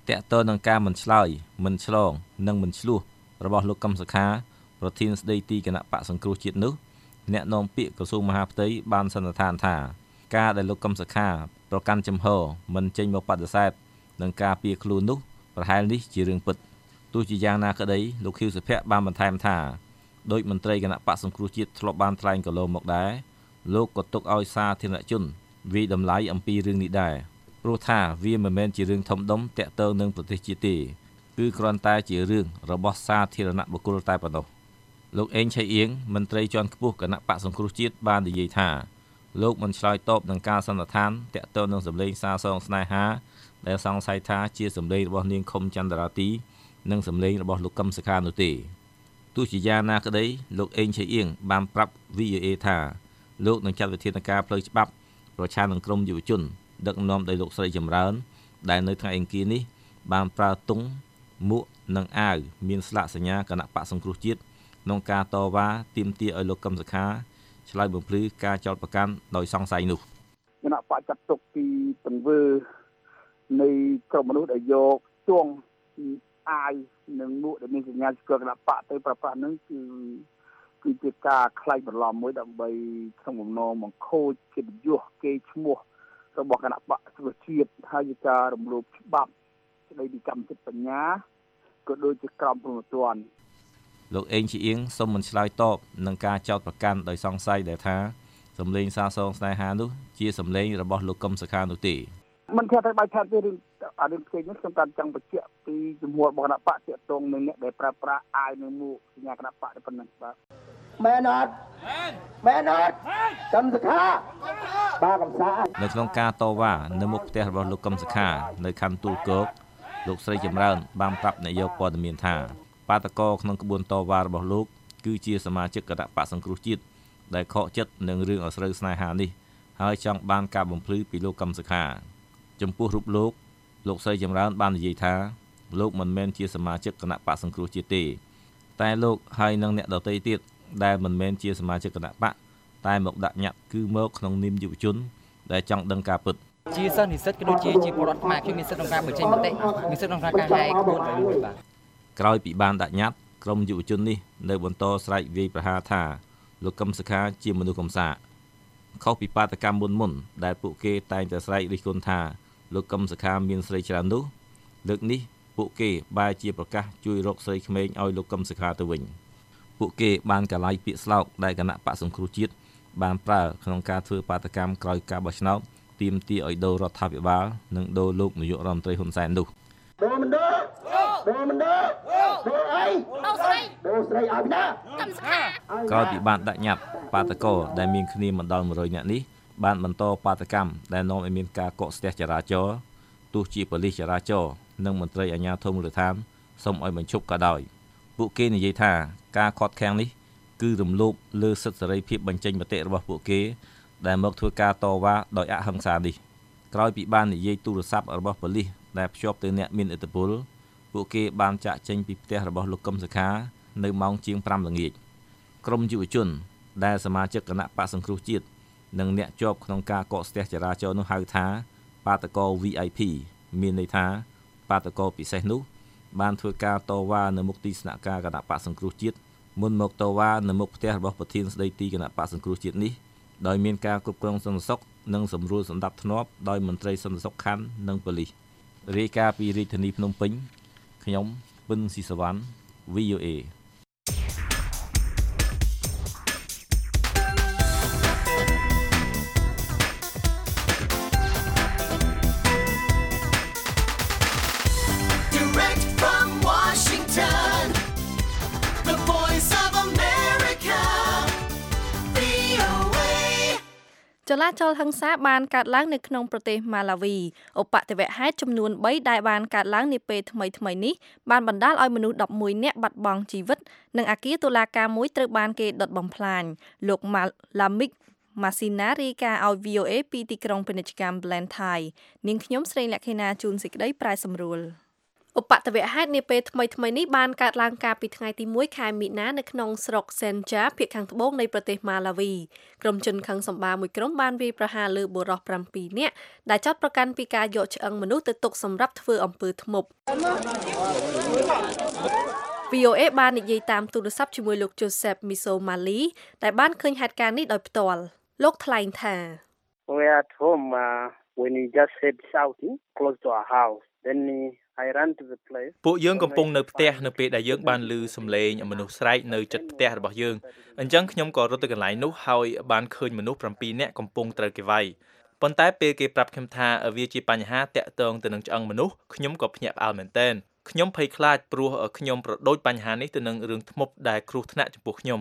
តាក់ទងនឹងការមិនឆ្លើយមិនឆ្លងនិងមិនឆ្លោះរបស់លោកកឹមសុខាប្រធានស្ដីទីគណៈបកសង្គ្រោះជាតិនោះអ្នកនាំពាក្យក្រសួងមហាផ្ទៃបានសន្និដ្ឋានថាការដែលលោកកឹមសុខាប្រកាន់ចំហមិនចេញមកបដិសេធនឹងការពៀខ្លួននោះប្រហែលនេះជារឿងពិតទោះជាយ៉ាងណាក្តីលោកខៀវសុភ័ក្របានបន្ថែមថាដោយមន្ត្រីគណៈបកសង្គ្រោះជាតិធ្លាប់បានថ្លែងកន្លងមកដែរលោកក៏ទុកឲ្យសាធារណជនវិយតម្លៃអំពីរឿងនេះដែរព្រោះថាវាមិនមែនជារឿងធំដុំតាក់ទងនឹងប្រទេសជាតិទេគឺគ្រាន់តែជារឿងរបស់សាធារណបុគ្គលតែប៉ុណ្ណោះលោកអេងឆៃអៀងមន្ត្រីជាន់ខ្ពស់គណៈបកសង្គ្រោះជាតិបាននិយាយថាលោកមិនឆ្លើយតបនឹងការសន្និដ្ឋានតាក់ទងនឹងសម្លេងសារសងស្នេហាដែលសង្ស័យថាជាសម្លេងរបស់នាងខុមចន្ទរាទីនិងសម្លេងរបស់លោកកឹមសុខានោះទេទោះជាយ៉ាងណាក្តីលោកអេងឆៃអៀងបានប្រាប់ វី អូ เอ ថាលោកនឹងចាត់វិធានការផ្លូវច្បាប់ប្រឆាំងនឹងក្រុមយុវជនដឹកនាំដោយលោកស្រីចម្រើនដែលនៅថ្ងៃអង្គារនេះបានប្រើទង់មួកនិងអាវមានស្លាកសញ្ញាគណៈបកសង្គ្រោះជាតិក្នុងការតវ៉ាទាមទារឲ្យលោកកឹមសុខាឆ្លើយបំភ្លឺការចោទប្រកាន់ដោយសង្ស័យនោះគណៈបកចាត់ទុកពីទង្វើនៃក្រុមមនុស្សដែលយកជួងអាយនិងមួកដែលមានសញ្ញាស្គាល់គណៈបកទៅប្រប្រាស់នឹងគឺគឺជាការខ្លាចបន្លំមួយដើម្បីក្នុងបំណងបង្ខូចកិត្តិយសគេឈ្មោះរបស់គណៈបកសង្គ្រោះជាតិហើយជាការរំលោភច្បាប់ស្ដីពីកម្មសិទ្ធិបញ្ញាក៏ដូចជាក្រមព្រហ្មទណ្ឌលោកអេងជីអៀងសូមមិនឆ្លើយតបនឹងការចោទប្រកាន់ដោយសង្ស័យដែលថាសម្លេងសារសងស្នេហានោះជាសម្លេងរបស់លោកកឹមសុខានោះទេមិនថាទៅបាយឆាតទេរឿងអារឿងផ្សេងនេះខ្ញុំតាមចង់បញ្ជាក់ពីជំហររបស់គណៈបកទាក់ទងនឹងអ្នកដែលប្រើប្រាស់អាយនៅមួកសញ្ញាគណៈបកតែប៉ុណ្ណឹងបាទមែនអត់មែនអត់កឹមសុខាបាទកំសាន្តនៅក្នុងការតវ៉ានៅមុខផ្ទះរបស់លោកកឹមសុខានៅខណ្ឌទូលគោកលោកស្រីចម្រើនបានប្រាប់នាយកព័ត៌មានថាបាតកោក្នុងក្បួនតវ៉ារបស់លោកគឺជាសមាជិកគណៈបកសង្គ្រោះជាតិដែលខកចិត្តនឹងរឿងអស្រូវស្នេហានេះហើយចង់បានការបំភ្លឺពីលោកកឹមសុខាចំពោះរូបលោកលោកស្រីចម្រើនបាននិយាយថាលោកមិនមែនជាសមាជិកគណៈបកសង្គ្រោះជាតិទេតែលោកហើយនិងអ្នកដទៃទៀតដែលមិនមែនជាសមាជិកគណៈបកតែមកដាក់ញត្តិគឺមកក្នុងនាមយុវជនដែលចង់ដឹងការពិតជាសិស្សនិស្សិតក៏ដូចជាជាពលរដ្ឋខ្មែរគឺមានសិទ្ធិក្នុងការបញ្ចេញមតិមានសិទ្ធិក្នុងការកែក្បួនដោយមួយបាទក្រោយពីបានដាក់ញត្តិក្រុមយុវជននេះនៅបន្តស្រែកវាយប្រហារថាលោកកឹមសុខាជាមនុស្សកំសាកខុសពីបាតកម្មមុនមុនដែលពួកគេតែងតែស្រែករិះគន់ថាលោកកឹមសុខាមានស្រីច្រើននោះលើកនេះពួកគេបែរជាប្រកាសជួយរកស្រីក្មេងឲ្យលោកកឹមសុខាទៅវិញពួកគេបានកលាយពាក្យស្លោកដែលគណៈបកសង្គ្រោះជាតិបានប្រើក្នុងការធ្វើបាតកម្មក្រោយការបោះឆ្នោតទាមទារឲ្យដូររដ្ឋាភិបាលនិងដូរលោកនាយករដ្ឋមន្ត្រីហ៊ុនសែននោះដូរមិនដូរដូរមិនដូរដូរអីដូរស្រីដូរស្រីឲ្យណាកឹមសុខាក្រោយពីបានដាក់ញត្តិបាតកោដែលមានគ្នាមិនដល់មួយរយនាក់នេះបានបន្តបាតកម្មដែលនាំឲ្យមានការកកស្ទះចរាចរណ៍ទោះជាប៉ូលីសចរាចរណ៍និងមន្ត្រីអាជ្ញាធរមូលដ្ឋានសូមឲ្យបញ្ឈប់ក៏ដោយពួកគេនិយាយថាការខាត់ខាំងនេះគឺរំលោភលើសិទ្ធិសេរីភាពបញ្ចេញមតិរបស់ពួកគេដែលមកធ្វើការតវ៉ាដោយអហិង្សានេះក្រោយពីបាននិយាយទូរស័ព្ទរបស់ប៉ូលីសដែលភ្ជាប់ទៅអ្នកមានឥទ្ធិពលពួកគេបានចាក់ចេញពីផ្ទះរបស់លោកកឹមសុខានៅម៉ោងជាង5ល្ងាចក្រុមយុវជនដែលសមាជិកគណៈបកសង្គ្រោះជាតិនិងអ្នកជាប់ក្នុងការកកស្ទះចរាចរណ៍នោះហៅថាបាតកោ វី អាយ พี មានន័យថាបាតកោពិសេសនោះបានធ្វើការតវ៉ានៅមុខទីស្នាក់ការគណៈបកសង្គ្រោះជាតិមុនមកតវ៉ានៅមុខផ្ទះរបស់ប្រធានស្ដីទីគណៈបកសង្គ្រោះជាតិនេះដោយមានការគ្រប់គ្រងសន្តិសុខនិងសម្រួលសណ្ដាប់ធ្នាប់ដោយមន្ត្រីសន្តិសុខខណ្ឌនិងប៉ូលីសរាយការណ៍ពីរាជធានីភ្នំពេញខ្ញុំប៊ិនស៊ីសវណ្ណ វី អូ เอចលាចលហិង្សាបានកើតឡើងនៅក្នុងប្រទេសម៉ាឡាវីឧបទ្ទវហេតុចំនួន3ដែលបានកើតឡើងនាពេលថ្មីៗនេះបានបណ្ដាលឲ្យមនុស្ស11នាក់បាត់បង់ជីវិតនិងអគារតុលាការមួយត្រូវបានគេដុតបំផ្លាញលោកម៉ាឡាមីកម៉ាស៊ីណារីកាឲ្យ វី អូ เอ ពីទីក្រុងពាណិជ្ជកម្ម Blantyre នាងខ្ញុំស្រីលក្ខិណាជួនសេចក្តីប្រាយសម្រួលឧបតវហេតុនាពេលថ្មីថ្មីនេះបានកើតឡើងកាលពីថ្ងៃទីមួយខែមីនានៅក្នុងស្រុកសេនចាភាគខាងត្បូងនៃប្រទេសម៉ាឡាវីក្រុមជនខឹងសម្បាមួយក្រុមបានវាយប្រហារលើបុរសប្រាំពីរនាក់ដែលចោទប្រកាន់ពីការយកឆ្អឹងមនុស្សទៅទុកសម្រាប់ធ្វើអំពើធ្មប់ វី អូ เอ បាននិយាយតាមទូរស័ព្ទជាមួយលោក Joseph Misomali ដែលបានឃើញហេតុការណ៍នេះដោយផ្ទាល់លោកថ្លែងថា We are at home uh, when he just said shouting close to our house. Then uh, I ran to the place. ពួកយើងកំពុងនៅផ្ទះនៅពេលដែលយើងបានឮសំឡេងមនុស្សស្រែកនៅជិតផ្ទះរបស់យើងអញ្ចឹងខ្ញុំក៏រត់ទៅកន្លែងនោះហើយបានឃើញមនុស្សប្រាំពីរនាក់កំពុងត្រូវគេវាយប៉ុន្តែពេលគេប្រាប់ខ្ញុំថាវាជាបញ្ហាតាក់ទងទៅនឹងឆ្អឹងមនុស្សខ្ញុំក៏ភ្ញាក់ផ្អើលមែនទែនខ្ញុំភ័យខ្លាចព្រោះខ្ញុំប្រដូចបញ្ហានេះទៅនឹងរឿងធ្មប់ដែលគ្រោះថ្នាក់ចំពោះខ្ញុំ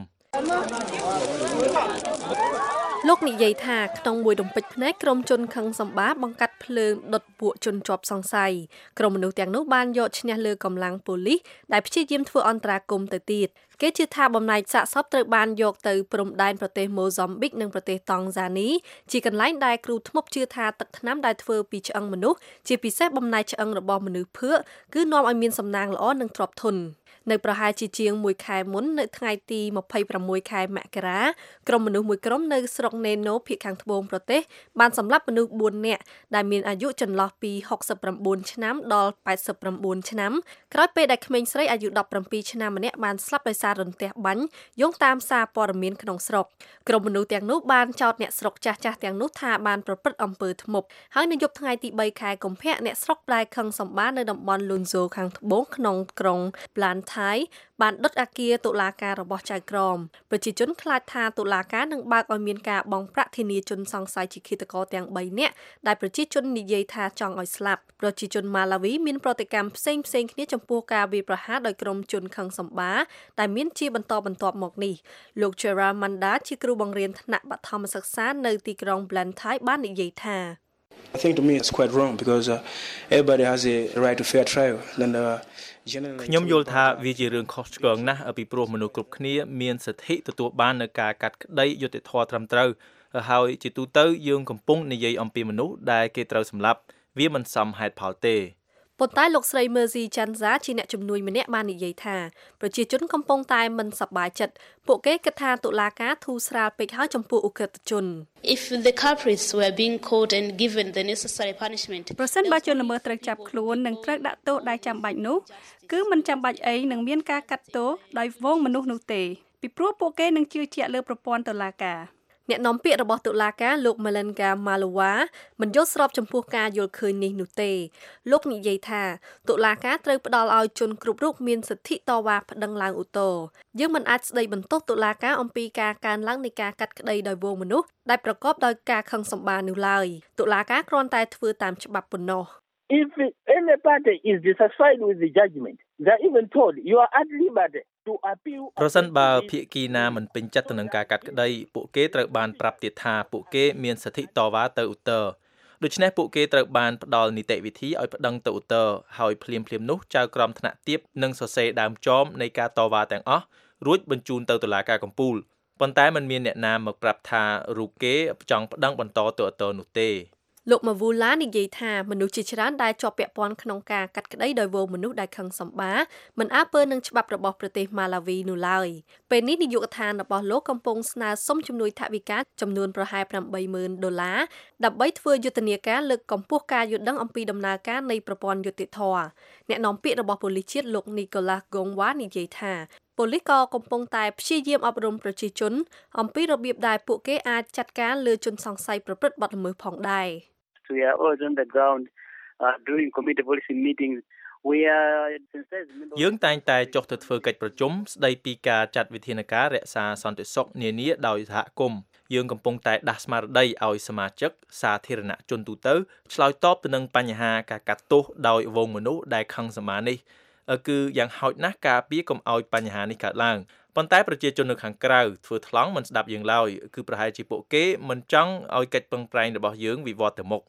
លោកនិយាយថាក្នុងមួយរំពេចភ្នែកក្រុមជនខឹងសម្បាបង្កាត់ភ្លើងដុតពួកជនជាប់សង្ស័យក្រុមមនុស្សទាំងនោះបានយកឈ្នះលើកម្លាំងប៉ូលីសដែលព្យាយាមធ្វើអន្តរាគមន៍ទៅទៀតគេជឿថាបំណែកសាកសពត្រូវបានយកទៅព្រំដែនប្រទេសម៉ូซัมប៊ិកនិងប្រទេសតង់ហ្សានីជាកន្លែងដែលគ្រូធ្មប់ជឿថាទឹកថ្នាំដែលធ្វើពីឆ្អឹងមនុស្សជាពិសេសបំណែកឆ្អឹងរបស់មនុស្សភឿកគឺនាំឲ្យមានសំណាងល្អនិងទ្រព្យធននៅប្រហែលជាជាងមួយខែមុននៅថ្ងៃទីម្ភៃប្រាំមួយខែមករាក្រុមមនុស្សមួយក្រុមនៅស្រុកណេណូភាគខាងត្បូងប្រទេសបានសម្លាប់មនុស្សបួននាក់ដែលមានអាយុចន្លោះពីហុកសិបប្រាំបួនឆ្នាំដល់ប៉ែតសិបប្រាំបួនឆ្នាំក្រោយពេលដែលក្មេងស្រីអាយុដប់ប្រាំពីរឆ្នាំម្នាក់បានស្លាប់ដោយសាររន្ទះបាញ់យោងតាមសារព័ត៌មានក្នុងស្រុកក្រុមមនុស្សទាំងនោះបានចោទអ្នកស្រុកចាស់ចាស់ទាំងនោះថាបានប្រព្រឹត្តអំពើធ្មប់ហើយនៅយប់ថ្ងៃទីបីខែកុម្ភៈអ្នកស្រុកដែលខឹងសម្បានៅតំបន់លុនโซខាងត្បូងក្នុងក្រុងប្លានថៃបានដុតអគារតុលាការរបស់ចៅក្រមប្រជាជនខ្លាចថាតុលាការនឹងបើកឲ្យមានការបង់ប្រាក់ធានាជនសង្ស័យជាឃាតករទាំងបីនាក់ដែលប្រជាជននិយាយថាចង់ឲ្យស្លាប់ប្រជាជនម៉ាឡាវីមានប្រតិកម្មផ្សេងផ្សេងគ្នាចំពោះការវាយប្រហារដោយក្រុមជនខឹងសម្បាដែលមានជាបន្តបន្ទាប់មកនេះលោក Gerald Manda ជាគ្រូបង្រៀនថ្នាក់បឋមសិក្សានៅទីក្រុង Blantyre បាននិយាយថា I think to me it's quite wrong because uh, everybody has a right to fair trial and uh, ខ្ញុំយល់ថាវាជារឿងខុសឆ្គងណាស់ពីព្រោះមនុស្សគ្រប់គ្នាមានសិទ្ធិទទួលបាននូវការកាត់ក្តីយុត្តិធម៌ត្រឹមត្រូវហើយជាទូទៅយើងកំពុងនិយាយអំពីមនុស្សដែលគេត្រូវសម្លាប់វាមិនសមហេតុផលទេប៉ុន្តែលោកស្រី Mercy Chanza ជាអ្នកជំនួយម្នាក់បាននិយាយថាប្រជាជនកំពុងតែមិនសប្បាយចិត្តពួកគេគិតថាតុលាការធូរស្រាលពេកហើយចំពោះឧក្រិដ្ឋជន If the culprits were being caught and given the necessary punishment ប្រសិនបើជនល្មើសត្រូវចាប់ខ្លួននិងត្រូវដាក់ទោសដែលចាំបាច់នោះគឺមិនចាំបាច់អីនឹងមានការកាត់ទោសដោយវងមនុស្សនោះទេពីព្រោះពួកគេនឹងជឿជាក់លើប្រព័ន្ធតុលាការអ្នកនាំពាក្យរបស់តុលាការលោក Melenka Malawa មិនយល់ស្របចំពោះការយល់ឃើញនេះនោះទេលោកនិយាយថាតុលាការត្រូវផ្ដល់ឲ្យជនគ្រប់រូបមានសិទ្ធិតវ៉ាប្តឹងឡើងឧទ្ធរណ៍យើងមិនអាចស្ដីបន្ទោសតុលាការអំពីការកើនឡើងនៃការកាត់ក្តីដោយវងមនុស្សដែលប្រកបដោយការខឹងសម្បារនោះឡើយតុលាការគ្រាន់តែធ្វើតាមច្បាប់ប៉ុណ្ណោះ If any party is dissatisfied with the judgment, they are even told you are at liberty to appeal. ប្រសិនបើភាគីណាមិនពេញចិត្តទៅនឹងការកាត់ក្តីពួកគេត្រូវបានប្រាប់ទៀតថាពួកគេមានសិទ្ធិតវ៉ាទៅឧទ្ធរណ៍ដូច្នេះពួកគេត្រូវបានផ្ដល់នីតិវិធីឲ្យប្តឹងទៅឧទ្ធរណ៍ហើយភ្លាមៗនោះចៅក្រមថ្នាក់ទាបនឹងសរសេរដើមចមនៃការតវ៉ាទាំងអស់រួចបញ្ជូនទៅតុលាការកំពូលប៉ុន្តែមិនមានអ្នកណាមកប្រាប់ថារូបគេចង់ប្តឹងបន្តទៅឧទ្ធរណ៍នោះទេលោក Mavula និយាយថាមនុស្សជាច្រើនដែលជាប់ពាក់ព័ន្ធក្នុងការកាត់ក្តីដោយវងមនុស្សដែលខឹងសម្បារមិនអើពើនឹងច្បាប់របស់ប្រទេសម៉ាឡាវីនោះឡើយពេលនេះនាយកដ្ឋានរបស់លោកកំពុងស្នើសុំជំនួយថវិកាចំនួនប្រហែលប្រាំបីម៉ឺនដុល្លារដើម្បីធ្វើយុទ្ធនាការលើកកម្ពស់ការយល់ដឹងអំពីដំណើរការនៃប្រព័ន្ធយុត្តិធម៌អ្នកនាំពាក្យរបស់ប៉ូលីសជាតិលោក Nicholas Gongwa និយាយថាប៉ូលីសក៏កំពុងតែព្យាយាមអប់រំប្រជាជនអំពីរបៀបដែលពួកគេអាចចាត់ការលើជនសង្ស័យប្រព្រឹត្តបទល្មើសផងដែរ We are always on the ground uh, during committee policy meetings. We are យើងតែងតែចុះទៅធ្វើកិច្ចប្រជុំស្ដីពីការចាត់វិធានការរក្សាសន្តិសុខនានាដោយសហគមន៍យើងកំពុងតែដាស់ស្មារតីឲ្យសមាជិកសាធារណជនទូទៅឆ្លើយតបទៅនឹងបញ្ហាការកាត់ទោសដោយវងមនុស្សដែលខឹងសម្បារនេះគឺយ៉ាងហោចណាស់ការពារកុំឲ្យបញ្ហានេះកើតឡើងប៉ុន្តែប្រជាជននៅខាងក្រៅធ្វើថ្លង់មិនស្ដាប់យើងឡើយគឺប្រហែលជាពួកគេមិនចង់ឲ្យកិច្ចប្រឹងប្រែងរបស់យើងវិវត្តទៅមុខ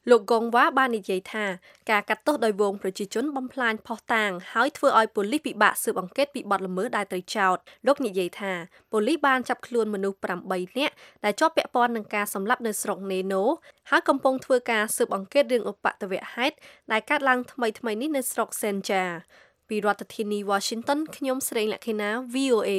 លោកកងវ៉ាបាននិយាយថាការកាត់ទោសដោយវងប្រជាជនបំផ្លាញផុសតាងហើយធ្វើឲ្យប៉ូលីសពិបាកស៊ើបអង្កេតពីបទល្មើសដែលត្រូវចោទលោកនិយាយថាប៉ូលីសបានចាប់ខ្លួនមនុស្សប្រាំបីនាក់ដែលជាប់ពាក់ព័ន្ធនឹងការសម្លាប់នៅស្រុកនេណូហើយកំពុងធ្វើការស៊ើបអង្កេតរឿងឧបទ្ទវហេតុដែលកើតឡើងថ្មីៗនេះនៅស្រុក Senja ពីរដ្ឋធានី Washington ខ្ញុំស្រីលក្ខិណា V O A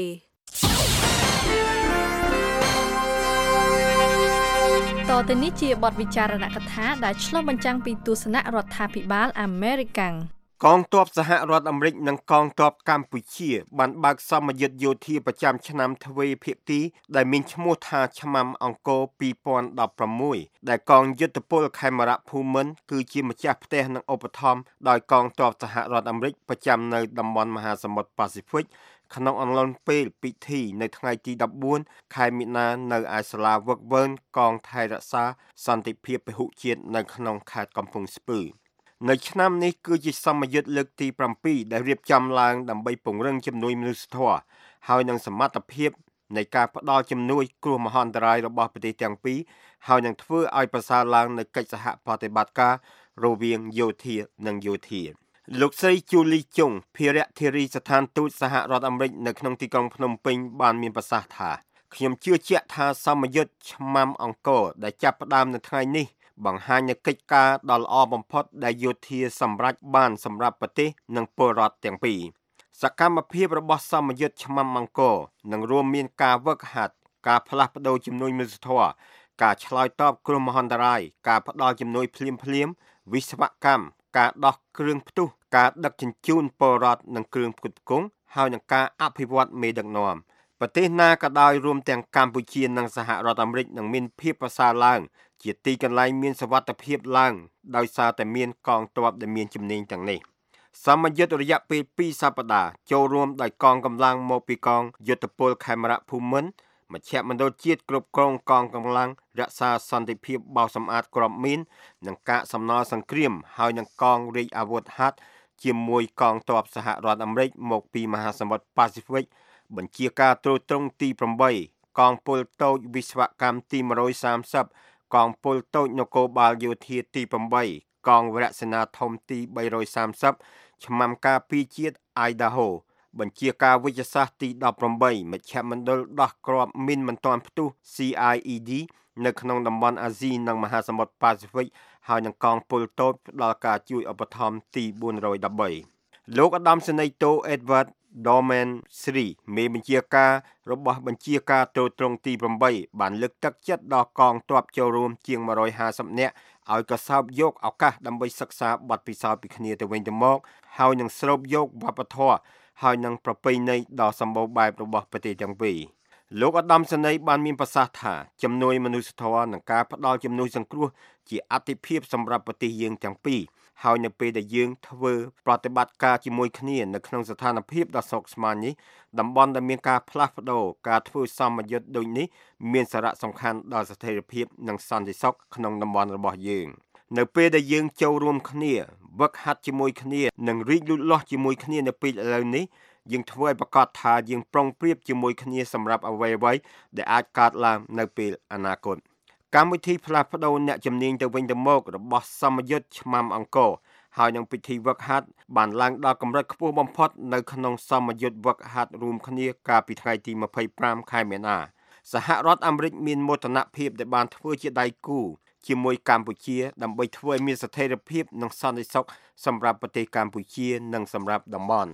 តទៅនេះជាបទវិចារណកថាដែលឆ្លុះបញ្ចាំងពីទស្សនៈរដ្ឋាភិបាលអាមេរិកកងទ័ពសហរដ្ឋអាមេរិកនិងកងទ័ពកម្ពុជាបានបើកសមយុទ្ធយោធាប្រចាំឆ្នាំទ្វេភាគីដែលមានឈ្មោះថាឆ្មាំអង្គរពីរពាន់ដប់ប្រាំមួយដែលកងយុទ្ធពលខេមរៈភូមិន្ទគឺជាម្ចាស់ផ្ទះនិងឧបត្ថម្ភដោយកងទ័ពសហរដ្ឋអាមេរិកប្រចាំនៅតំបន់មហាសមុទ្រប៉ាស៊ីហ្វិកក្នុងអំឡុងពេលពិធីនៅថ្ងៃទីដប់បួនខែមីនានៅឯសាលាវឹកវើនកងថៃរក្សាសន្តិភាពពហុជាតិនៅក្នុងខេត្តកំពង់ស្ពឺនៅឆ្នាំនេះគឺជាសមយុទ្ធលើកទីប្រាំពីរដែលរៀបចំឡើងដើម្បីពង្រឹងជំនួយមនុស្សធម៌ហើយនឹងសមត្ថភាពនៃការផ្ដល់ជំនួយគ្រោះមហន្តរាយរបស់ប្រទេសទាំងពីរហើយនឹងធ្វើឲ្យប្រសើរឡើងនៅកិច្ចសហប្រតិបត្តិការរវាងយោធានិងយោធាលោកស្រីជូលីជុងភារៈធារីស្ថានទូតសហរដ្ឋអាមេរិកនៅក្នុងទីក្រុងភ្នំពេញបានមានប្រសាសន៍ថាខ្ញុំជឿជាក់ថាសមយុទ្ធឆ្មាំអង្គរដែលចាប់ផ្ដើមនៅថ្ងៃនេះបង្ហាញនូវកិច្ចការដ៏ល្អបំផុតដែលយោធាសម្រេចបានសម្រាប់ប្រទេសនិងពលរដ្ឋទាំងពីរសកម្មភាពរបស់សមយុទ្ធឆ្មាំអង្គរនឹងរួមមានការវឹកហាត់ការផ្លាស់ប្ដូរជំនួយមនុស្សធម៌ការឆ្លើយតបគ្រោះមហន្តរាយការផ្ដល់ជំនួយភ្លាមភ្លាមវិស្វកម្មការដោះគ្រឿងផ្ទុះការដឹកជញ្ជូនពលរដ្ឋនិងគ្រឿងផ្គត់ផ្គង់ហើយនឹងការអភិវឌ្ឍមេដឹកនាំប្រទេសណាក៏ដោយរួមទាំងកម្ពុជានិងសហរដ្ឋអាមេរិកនឹងមានភាពប្រសើរឡើងជាទីកន្លែងមានសុវត្ថិភាពឡើងដោយសារតែមានកងទ័ពដែលមានជំនាញទាំងនេះសមយុទ្ធរយៈពេលពីរសប្តាហ៍ចូលរួមដោយកងកម្លាំងមកពីកងយុទ្ធពលខេមរៈភូមិន្ទមជ្ឈមណ្ឌលជាតិគ្រប់គ្រងកងកម្លាំងរក្សាសន្តិភាពបោសសម្អាតក្របមៀននិងកាកសំណល់សង្គ្រាមហើយនឹងកងរាជអាវុធហត្ថជាមួយកងទ័ពសហរដ្ឋអាមេរិកមកពីមហាសមុទ្រប៉ាស៊ីហ្វិកបញ្ជាការត្រួតត្រងទីប្រាំបីកងពលតូចវិស្វកម្មទីមួយរយសាមសិបកងពលតូចនគរបាលយោធាទីប្រាំបីកងវរសេនាធំទីបីរយសាមសិបឆ្មាំការពីជាតិ Idaho បញ្ជាការវិទ្យាសាស្ត្រទីដប់ប្រាំបីមជ្ឈមណ្ឌលដោះគ្រាប់មីនមិនទាន់ផ្ទុះ C I E D នៅក្នុងតំបន់អាស៊ីនិងមហាសមុទ្រប៉ាស៊ីហ្វិកហើយនឹងកងពលតូចផ្ដល់ការជួយឧបត្ថម្ភទីបួនរយដប់បីលោកឧត្តមសេនីយ៍តូ Edward Dorman ស្រីមេបញ្ជាការរបស់បញ្ជាការត្រួតត្រងទីប្រាំបីបានលើកទឹកចិត្តដល់កងទ័ពចូលរួមជាងមួយរយហាសិបនាក់ឲ្យកសោបយកឱកាសដើម្បីសិក្សាបទពិសោធន៍ពីគ្នាទៅវិញទៅមកហើយនឹងស្រូបយកវប្បធម៌ហើយនឹងប្រពៃណីដ៏សម្បូរបែបរបស់ប្រទេសទាំងពីរលោកឧត្តមសេនីយ៍បានមានប្រសាសន៍ថាជំនួយមនុស្សធម៌និងការផ្ដល់ជំនួយសង្គ្រោះជាអាទិភាពសម្រាប់ប្រទេសយើងទាំងពីរហើយនៅពេលដែលយើងធ្វើប្រតិបត្តិការជាមួយគ្នានៅក្នុងស្ថានភាពដ៏ស្មុគស្មាញនេះតំបន់ដែលមានការផ្លាស់ប្ដូរការធ្វើសមយុទ្ធដូចនេះមានសារៈសំខាន់ដល់ស្ថិរភាពនិងសន្តិសុខក្នុងតំបន់របស់យើងនៅពេលដែលយើងចូលរួមគ្នាវឹកហាត់ជាមួយគ្នានិងរីកលូតលាស់ជាមួយគ្នានៅពេលឥឡូវនេះយើងធ្វើឲ្យប្រកាសថាយើងប្រុងប្រៀបជាមួយគ្នាសម្រាប់អ្វីៗដែលអាចកើតឡើងនៅពេលអនាគតកម្មវិធីផ្លាស់ប្ដូរអ្នកជំនាញទៅវិញទៅមករបស់សមយុទ្ធឆ្មាំអង្គរហើយនឹងពិធីវឹកហាត់បានឡើងដល់កម្រិតខ្ពស់បំផុតនៅក្នុងសមយុទ្ធវឹកហាត់រួមគ្នាកាលពីថ្ងៃទីម្ភៃប្រាំខែមីនាសហរដ្ឋអាមេរិកមានមោទនភាពដែលបានធ្វើជាដៃគូជាមួយកម្ពុជាដើម្បីធ្វើឲ្យមានស្ថិរភាពនិងសន្តិសុខសម្រាប់ប្រទេសកម្ពុជានិងសម្រាប់តំបន់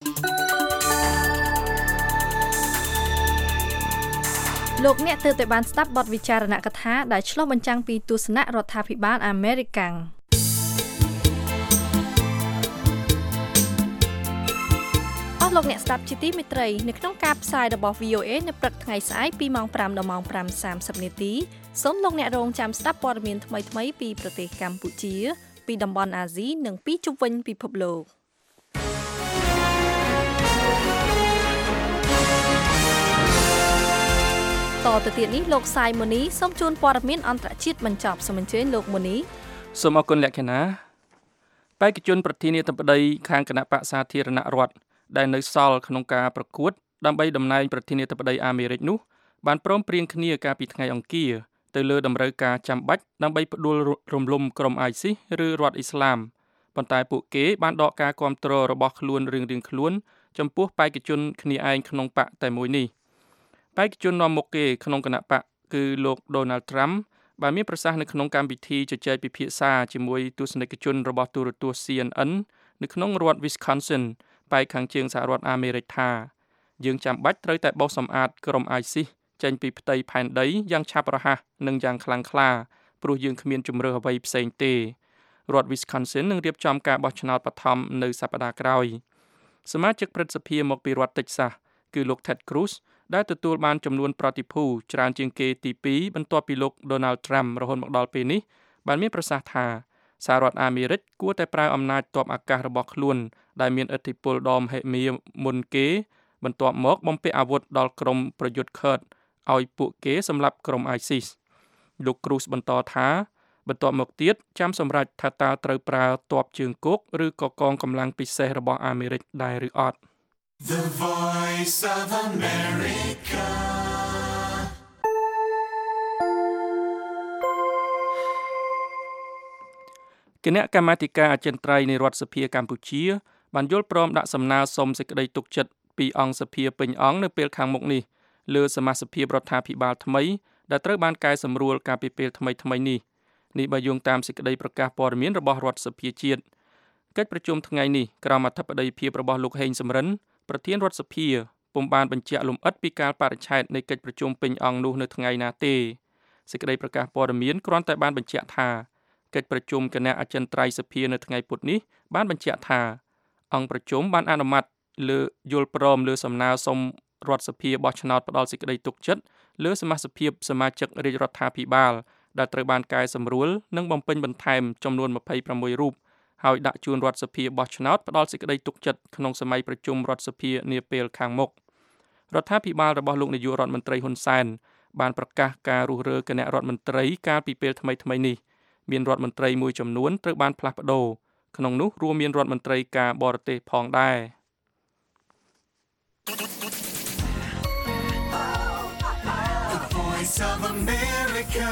លោកអ្នកទើបតែបានស្ដាប់បទវិចារណកថាដែលឆ្លុះបញ្ចាំងពីទស្សនៈរដ្ឋាភិបាលអាមេរិកអស់លោកអ្នកស្ដាប់ជាទីមេត្រីនៅក្នុងការផ្សាយរបស់ V O A នៅព្រឹកថ្ងៃស្អែកពីម៉ោងប្រាំដល់ម៉ោងប្រាំសាមសិបនាទីសូមលោកអ្នករងចាំស្ដាប់ព័ត៌មានថ្មីៗពីប្រទេសកម្ពុជាពីតំបន់អាស៊ីនិងពីជុំវិញពិភពលោកតទៅទៀតនេះលោកសាយម៉ូនីសូមជូនព័ត៌មានអន្តរជាតិបញ្ចប់សូមអញ្ជើញលោកម៉ូនីសូមអរគុណលក្ខណាបេក្ខជនប្រធានាធិបតីខាងគណៈបក្សសាធារណរដ្ឋដែលនៅសល់ក្នុងការប្រកួតដើម្បីតំណែងប្រធានាធិបតីអាមេរិកនោះបានព្រមព្រៀងគ្នាកាលពីថ្ងៃអង្គារទៅលើតម្រូវការចាំបាច់ដើម្បីផ្ដួលរំលំក្រុម ISIS ឬរដ្ឋអ៊ីស្លាមប៉ុន្តែពួកគេបានដកការគាំទ្ររបស់ខ្លួនរៀងៗខ្លួនចំពោះបេក្ខជនគ្នាឯងក្នុងបកតែមួយនេះបេក្ខជននាំមុខគេក្នុងគណៈបកគឺលោក Donald Trump បានមានប្រសាសន៍នៅក្នុងកម្មវិធីជជែកពិភាក្សាជាមួយទស្សនិកជនរបស់ទូរទស្សន៍ C N N នៅក្នុងរដ្ឋ Wisconsin ប៉ែកខាងជើងសហរដ្ឋអាមេរិកថាយើងចាំបាច់ត្រូវតែបោសសម្អាតក្រុម ISIS ចេញពីផ្ទៃផែនដីយ៉ាងឆាប់រហ័សនិងយ៉ាងខ្លាំងក្លាព្រោះយើងគ្មានជំរឿអ្វីផ្សេងទេរដ្ឋ Wisconsin នឹងរៀបចំការបោះឆ្នោតបឋមនៅសប្តាហ៍ក្រោយសមាជិកព្រឹទ្ធសភាមកពីរដ្ឋ Texas គឺលោក Ted Cruz ដែលទទួលបានចំនួនប្រតិភូច្រើនជាងគេទីពីរបន្ទាប់ពីលោក Donald Trump រហូតមកដល់ពេលនេះបានមានប្រសាសន៍ថាសហរដ្ឋអាមេរិកគួរតែប្រើអំណាចទ័ពអាកាសរបស់ខ្លួនដែលមានឥទ្ធិពលដ៏មហិមាមុនគេបន្ទាប់មកបំពាក់អាវុធដល់ក្រុមប្រយុទ្ធ Kurd ឲ្យពួកគេសម្លាប់ក្រុម ISIS លោក Cruz បន្តថាបន្ទាប់មកទៀតចាំសម្រេចថាតើត្រូវប្រើទ័ពជើងគោកឬក៏កងកម្លាំងពិសេសរបស់អាមេរិកដែរឬអត់ The Voice of America. គណៈកម្មាធិការអចិន្ត្រៃយ៍នៃរដ្ឋសភាកម្ពុជាបានយល់ព្រមដាក់សំណើសុំសេចក្តីទុកចិត្តពីអង្គសភាពេញអង្គនៅពេលខាងមុខនេះលើសមាជិករដ្ឋាភិបាលថ្មីដែលត្រូវបានកែសម្រួលកាលពីពេលថ្មីថ្មីនេះនេះបើយោងតាមសេចក្តីប្រកាសព័ត៌មានរបស់រដ្ឋសភាជាតិកិច្ចប្រជុំថ្ងៃនេះក្រោមអធិបតីភាពរបស់លោកហេងសំរិនប្រធានរដ្ឋសភាពុំបានបញ្ជាក់លម្អិតពីការបរិច្ឆេទនៃកិច្ចប្រជុំពេញអង្គនោះនៅថ្ងៃណាទេសេចក្តីប្រកាសព័ត៌មានគ្រាន់តែបានបញ្ជាក់ថាកិច្ចប្រជុំគណៈអចិន្ត្រៃយ៍សភានៅថ្ងៃពុធនេះបានបញ្ជាក់ថាអង្គប្រជុំបានអនុម័តលើយល់ព្រមលើសំណើសុំរដ្ឋសភាបោះឆ្នោតផ្ដល់សេចក្តីទុកចិត្តលើសមាជិកសមាជិករាជរដ្ឋាភិបាលដែលត្រូវបានកែសម្រួលនិងបំពេញបន្ថែមចំនួនម្ភៃប្រាំមួយរូបហើយដាក់ជូនរដ្ឋសភាបោះឆ្នោតផ្ដល់សេចក្តីទុកចិត្តក្នុងសម័យប្រជុំរដ្ឋសភានាពេលខាងមុខរដ្ឋាភិបាលរបស់លោកនាយករដ្ឋមន្ត្រីហ៊ុនសែនបានប្រកាសការរុះរើគណៈរដ្ឋមន្ត្រីកាលពីពេលថ្មីថ្មីនេះមានរដ្ឋមន្ត្រីមួយចំនួនត្រូវបានផ្លាស់ប្ដូរក្នុងនោះរួមមានរដ្ឋមន្ត្រីការបរទេសផងដែរ The Voice of America.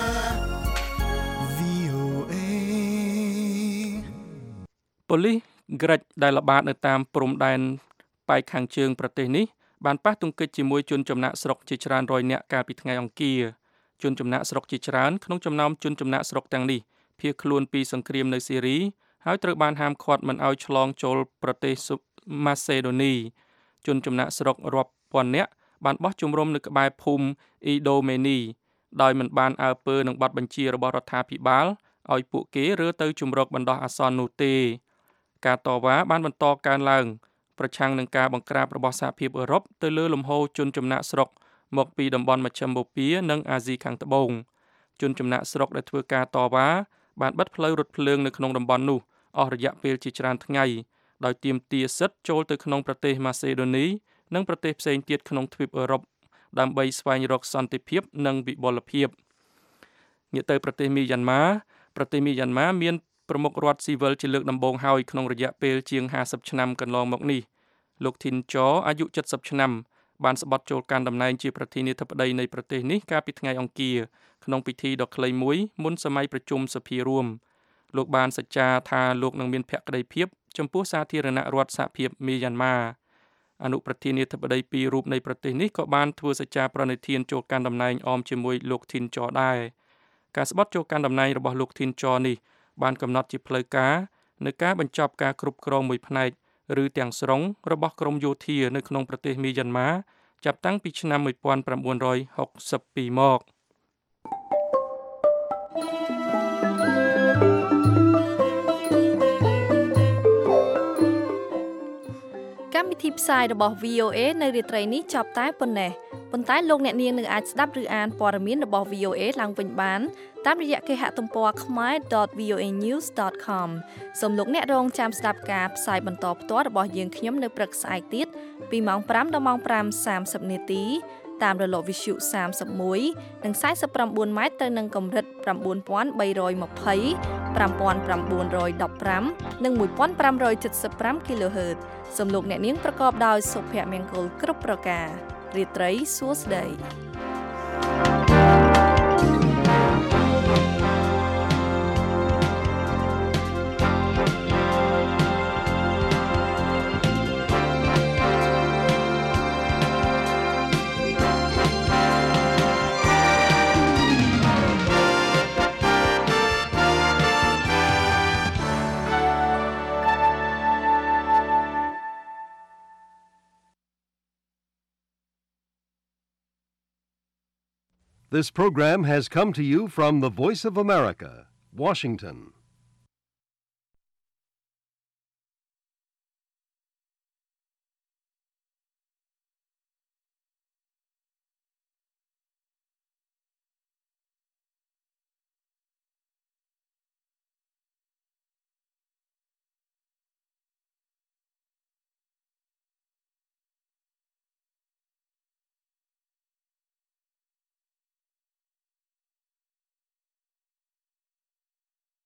ប៉ូលីសក្រិចដែលល្បាតនៅតាមព្រំដែនប៉ែកខាងជើងប្រទេសនេះបានប៉ះទង្គិចជាមួយជនចំណាក់ស្រុកជាច្រើនរយនាក់កាលពីថ្ងៃអង្គារជនចំណាក់ស្រុកជាច្រើនក្នុងចំណោមជនចំណាក់ស្រុកទាំងនេះភៀសខ្លួនពីសង្គ្រាមនៅស៊ីរីហើយត្រូវបានហាមឃាត់មិនឲ្យឆ្លងចូលប្រទេសម៉ាសេដូនីជនចំណាក់ស្រុករាប់ពាន់នាក់បានបោះជំរំនៅក្បែរភូមិអ៊ីដូមេនីដោយមិនបានអើពើនឹងប័ណ្ណបញ្ជារបស់រដ្ឋាភិបាលឲ្យពួកគេរើទៅជំរកបណ្ដោះអាសន្ននោះទេការតវ៉ាបានបន្តកើនឡើងប្រឆាំងនឹងការបង្ក្រាបរបស់សហភាពអឺរ៉ុបទៅលើលំហូរជនចំណាក់ស្រុកមកពីតំបន់មជ្ឈិមបូព៌ានិងអាស៊ីខាងត្បូងជនចំណាក់ស្រុកដែលធ្វើការតវ៉ាបានបិទផ្លូវរថភ្លើងនៅក្នុងតំបន់នោះអស់រយៈពេលជាច្រើនថ្ងៃដោយទាមទារសិទ្ធិចូលទៅក្នុងប្រទេសម៉ាសេដូនីនិងប្រទេសផ្សេងទៀតក្នុងទ្វីបអឺរ៉ុបដើម្បីស្វែងរកសន្តិភាពនិងវិបុលភាពងាកទៅប្រទេសមីយ៉ាន់ម៉ាប្រទេសមីយ៉ាន់ម៉ាមានប្រមុខរដ្ឋស៊ីវិលជាលើកដំបូងហើយក្នុងរយៈពេលជាងห้าสิบឆ្នាំកន្លងមកនេះលោកធីនចអាយុเจ็ดสิบឆ្នាំបានស្បត់ចូលកាន់តំណែងជាប្រធានាធិបតីនៃប្រទេសនេះកាលពីថ្ងៃអង្គារក្នុងពិធីដ៏ខ្លីមួយមុនសម័យប្រជុំសភារួមលោកបានសច្ចាថាលោកនឹងមានភក្ដីភាពចំពោះសាធារណរដ្ឋសហភាពមីយ៉ាន់ម៉ាអនុប្រធានាធិបតីពីររូបនៃប្រទេសនេះក៏បានធ្វើសច្ចាប្រណិធានចូលកាន់តំណែងអមជាមួយលោកធីនចដែរការស្បត់ចូលកាន់តំណែងរបស់លោកធីនចនេះបានកំណត់ជាផ្លូវការនៅការបញ្ចប់ការគ្រប់គ្រងមួយផ្នែកឬទាំងស្រុងរបស់ក្រមយោធានៅក្នុងប្រទេសមីយ៉ាន់ម៉ាចាប់តាំងពីឆ្នាំnineteen sixty-twoមកកម្មវិធីផ្សាយរបស់ V O A នៅរាត្រីនេះចប់តែប៉ុណ្ណេះប៉ុន្តែលោកអ្នកនាងនឹងអាចស្ដាប់ឬអានព័ត៌មានរបស់ V O A ឡើងវិញបានតាមរយៈគេហទំព័រ khmae dot v o a news dot com សូមលោកអ្នករងចាំស្ដាប់ការផ្សាយបន្តផ្ទាល់របស់យើងខ្ញុំនៅព្រឹកស្អែកទៀតពីម៉ោងfiveដល់ម៉ោងfive thirtyនាទីតាមរលកវិទ្យុthirty-oneនិងforty-nineម៉ែត្រទៅនឹងកម្រិតnine thousand three hundred twenty, five thousand nine hundred fifteenនិងfifteen seventy-five kHz សូមលោកអ្នកនាងប្រកបដោយសុភមង្គលគ្រប់ប្រការរាត្រីសួស្តី This program has come to you from the Voice of America, Washington.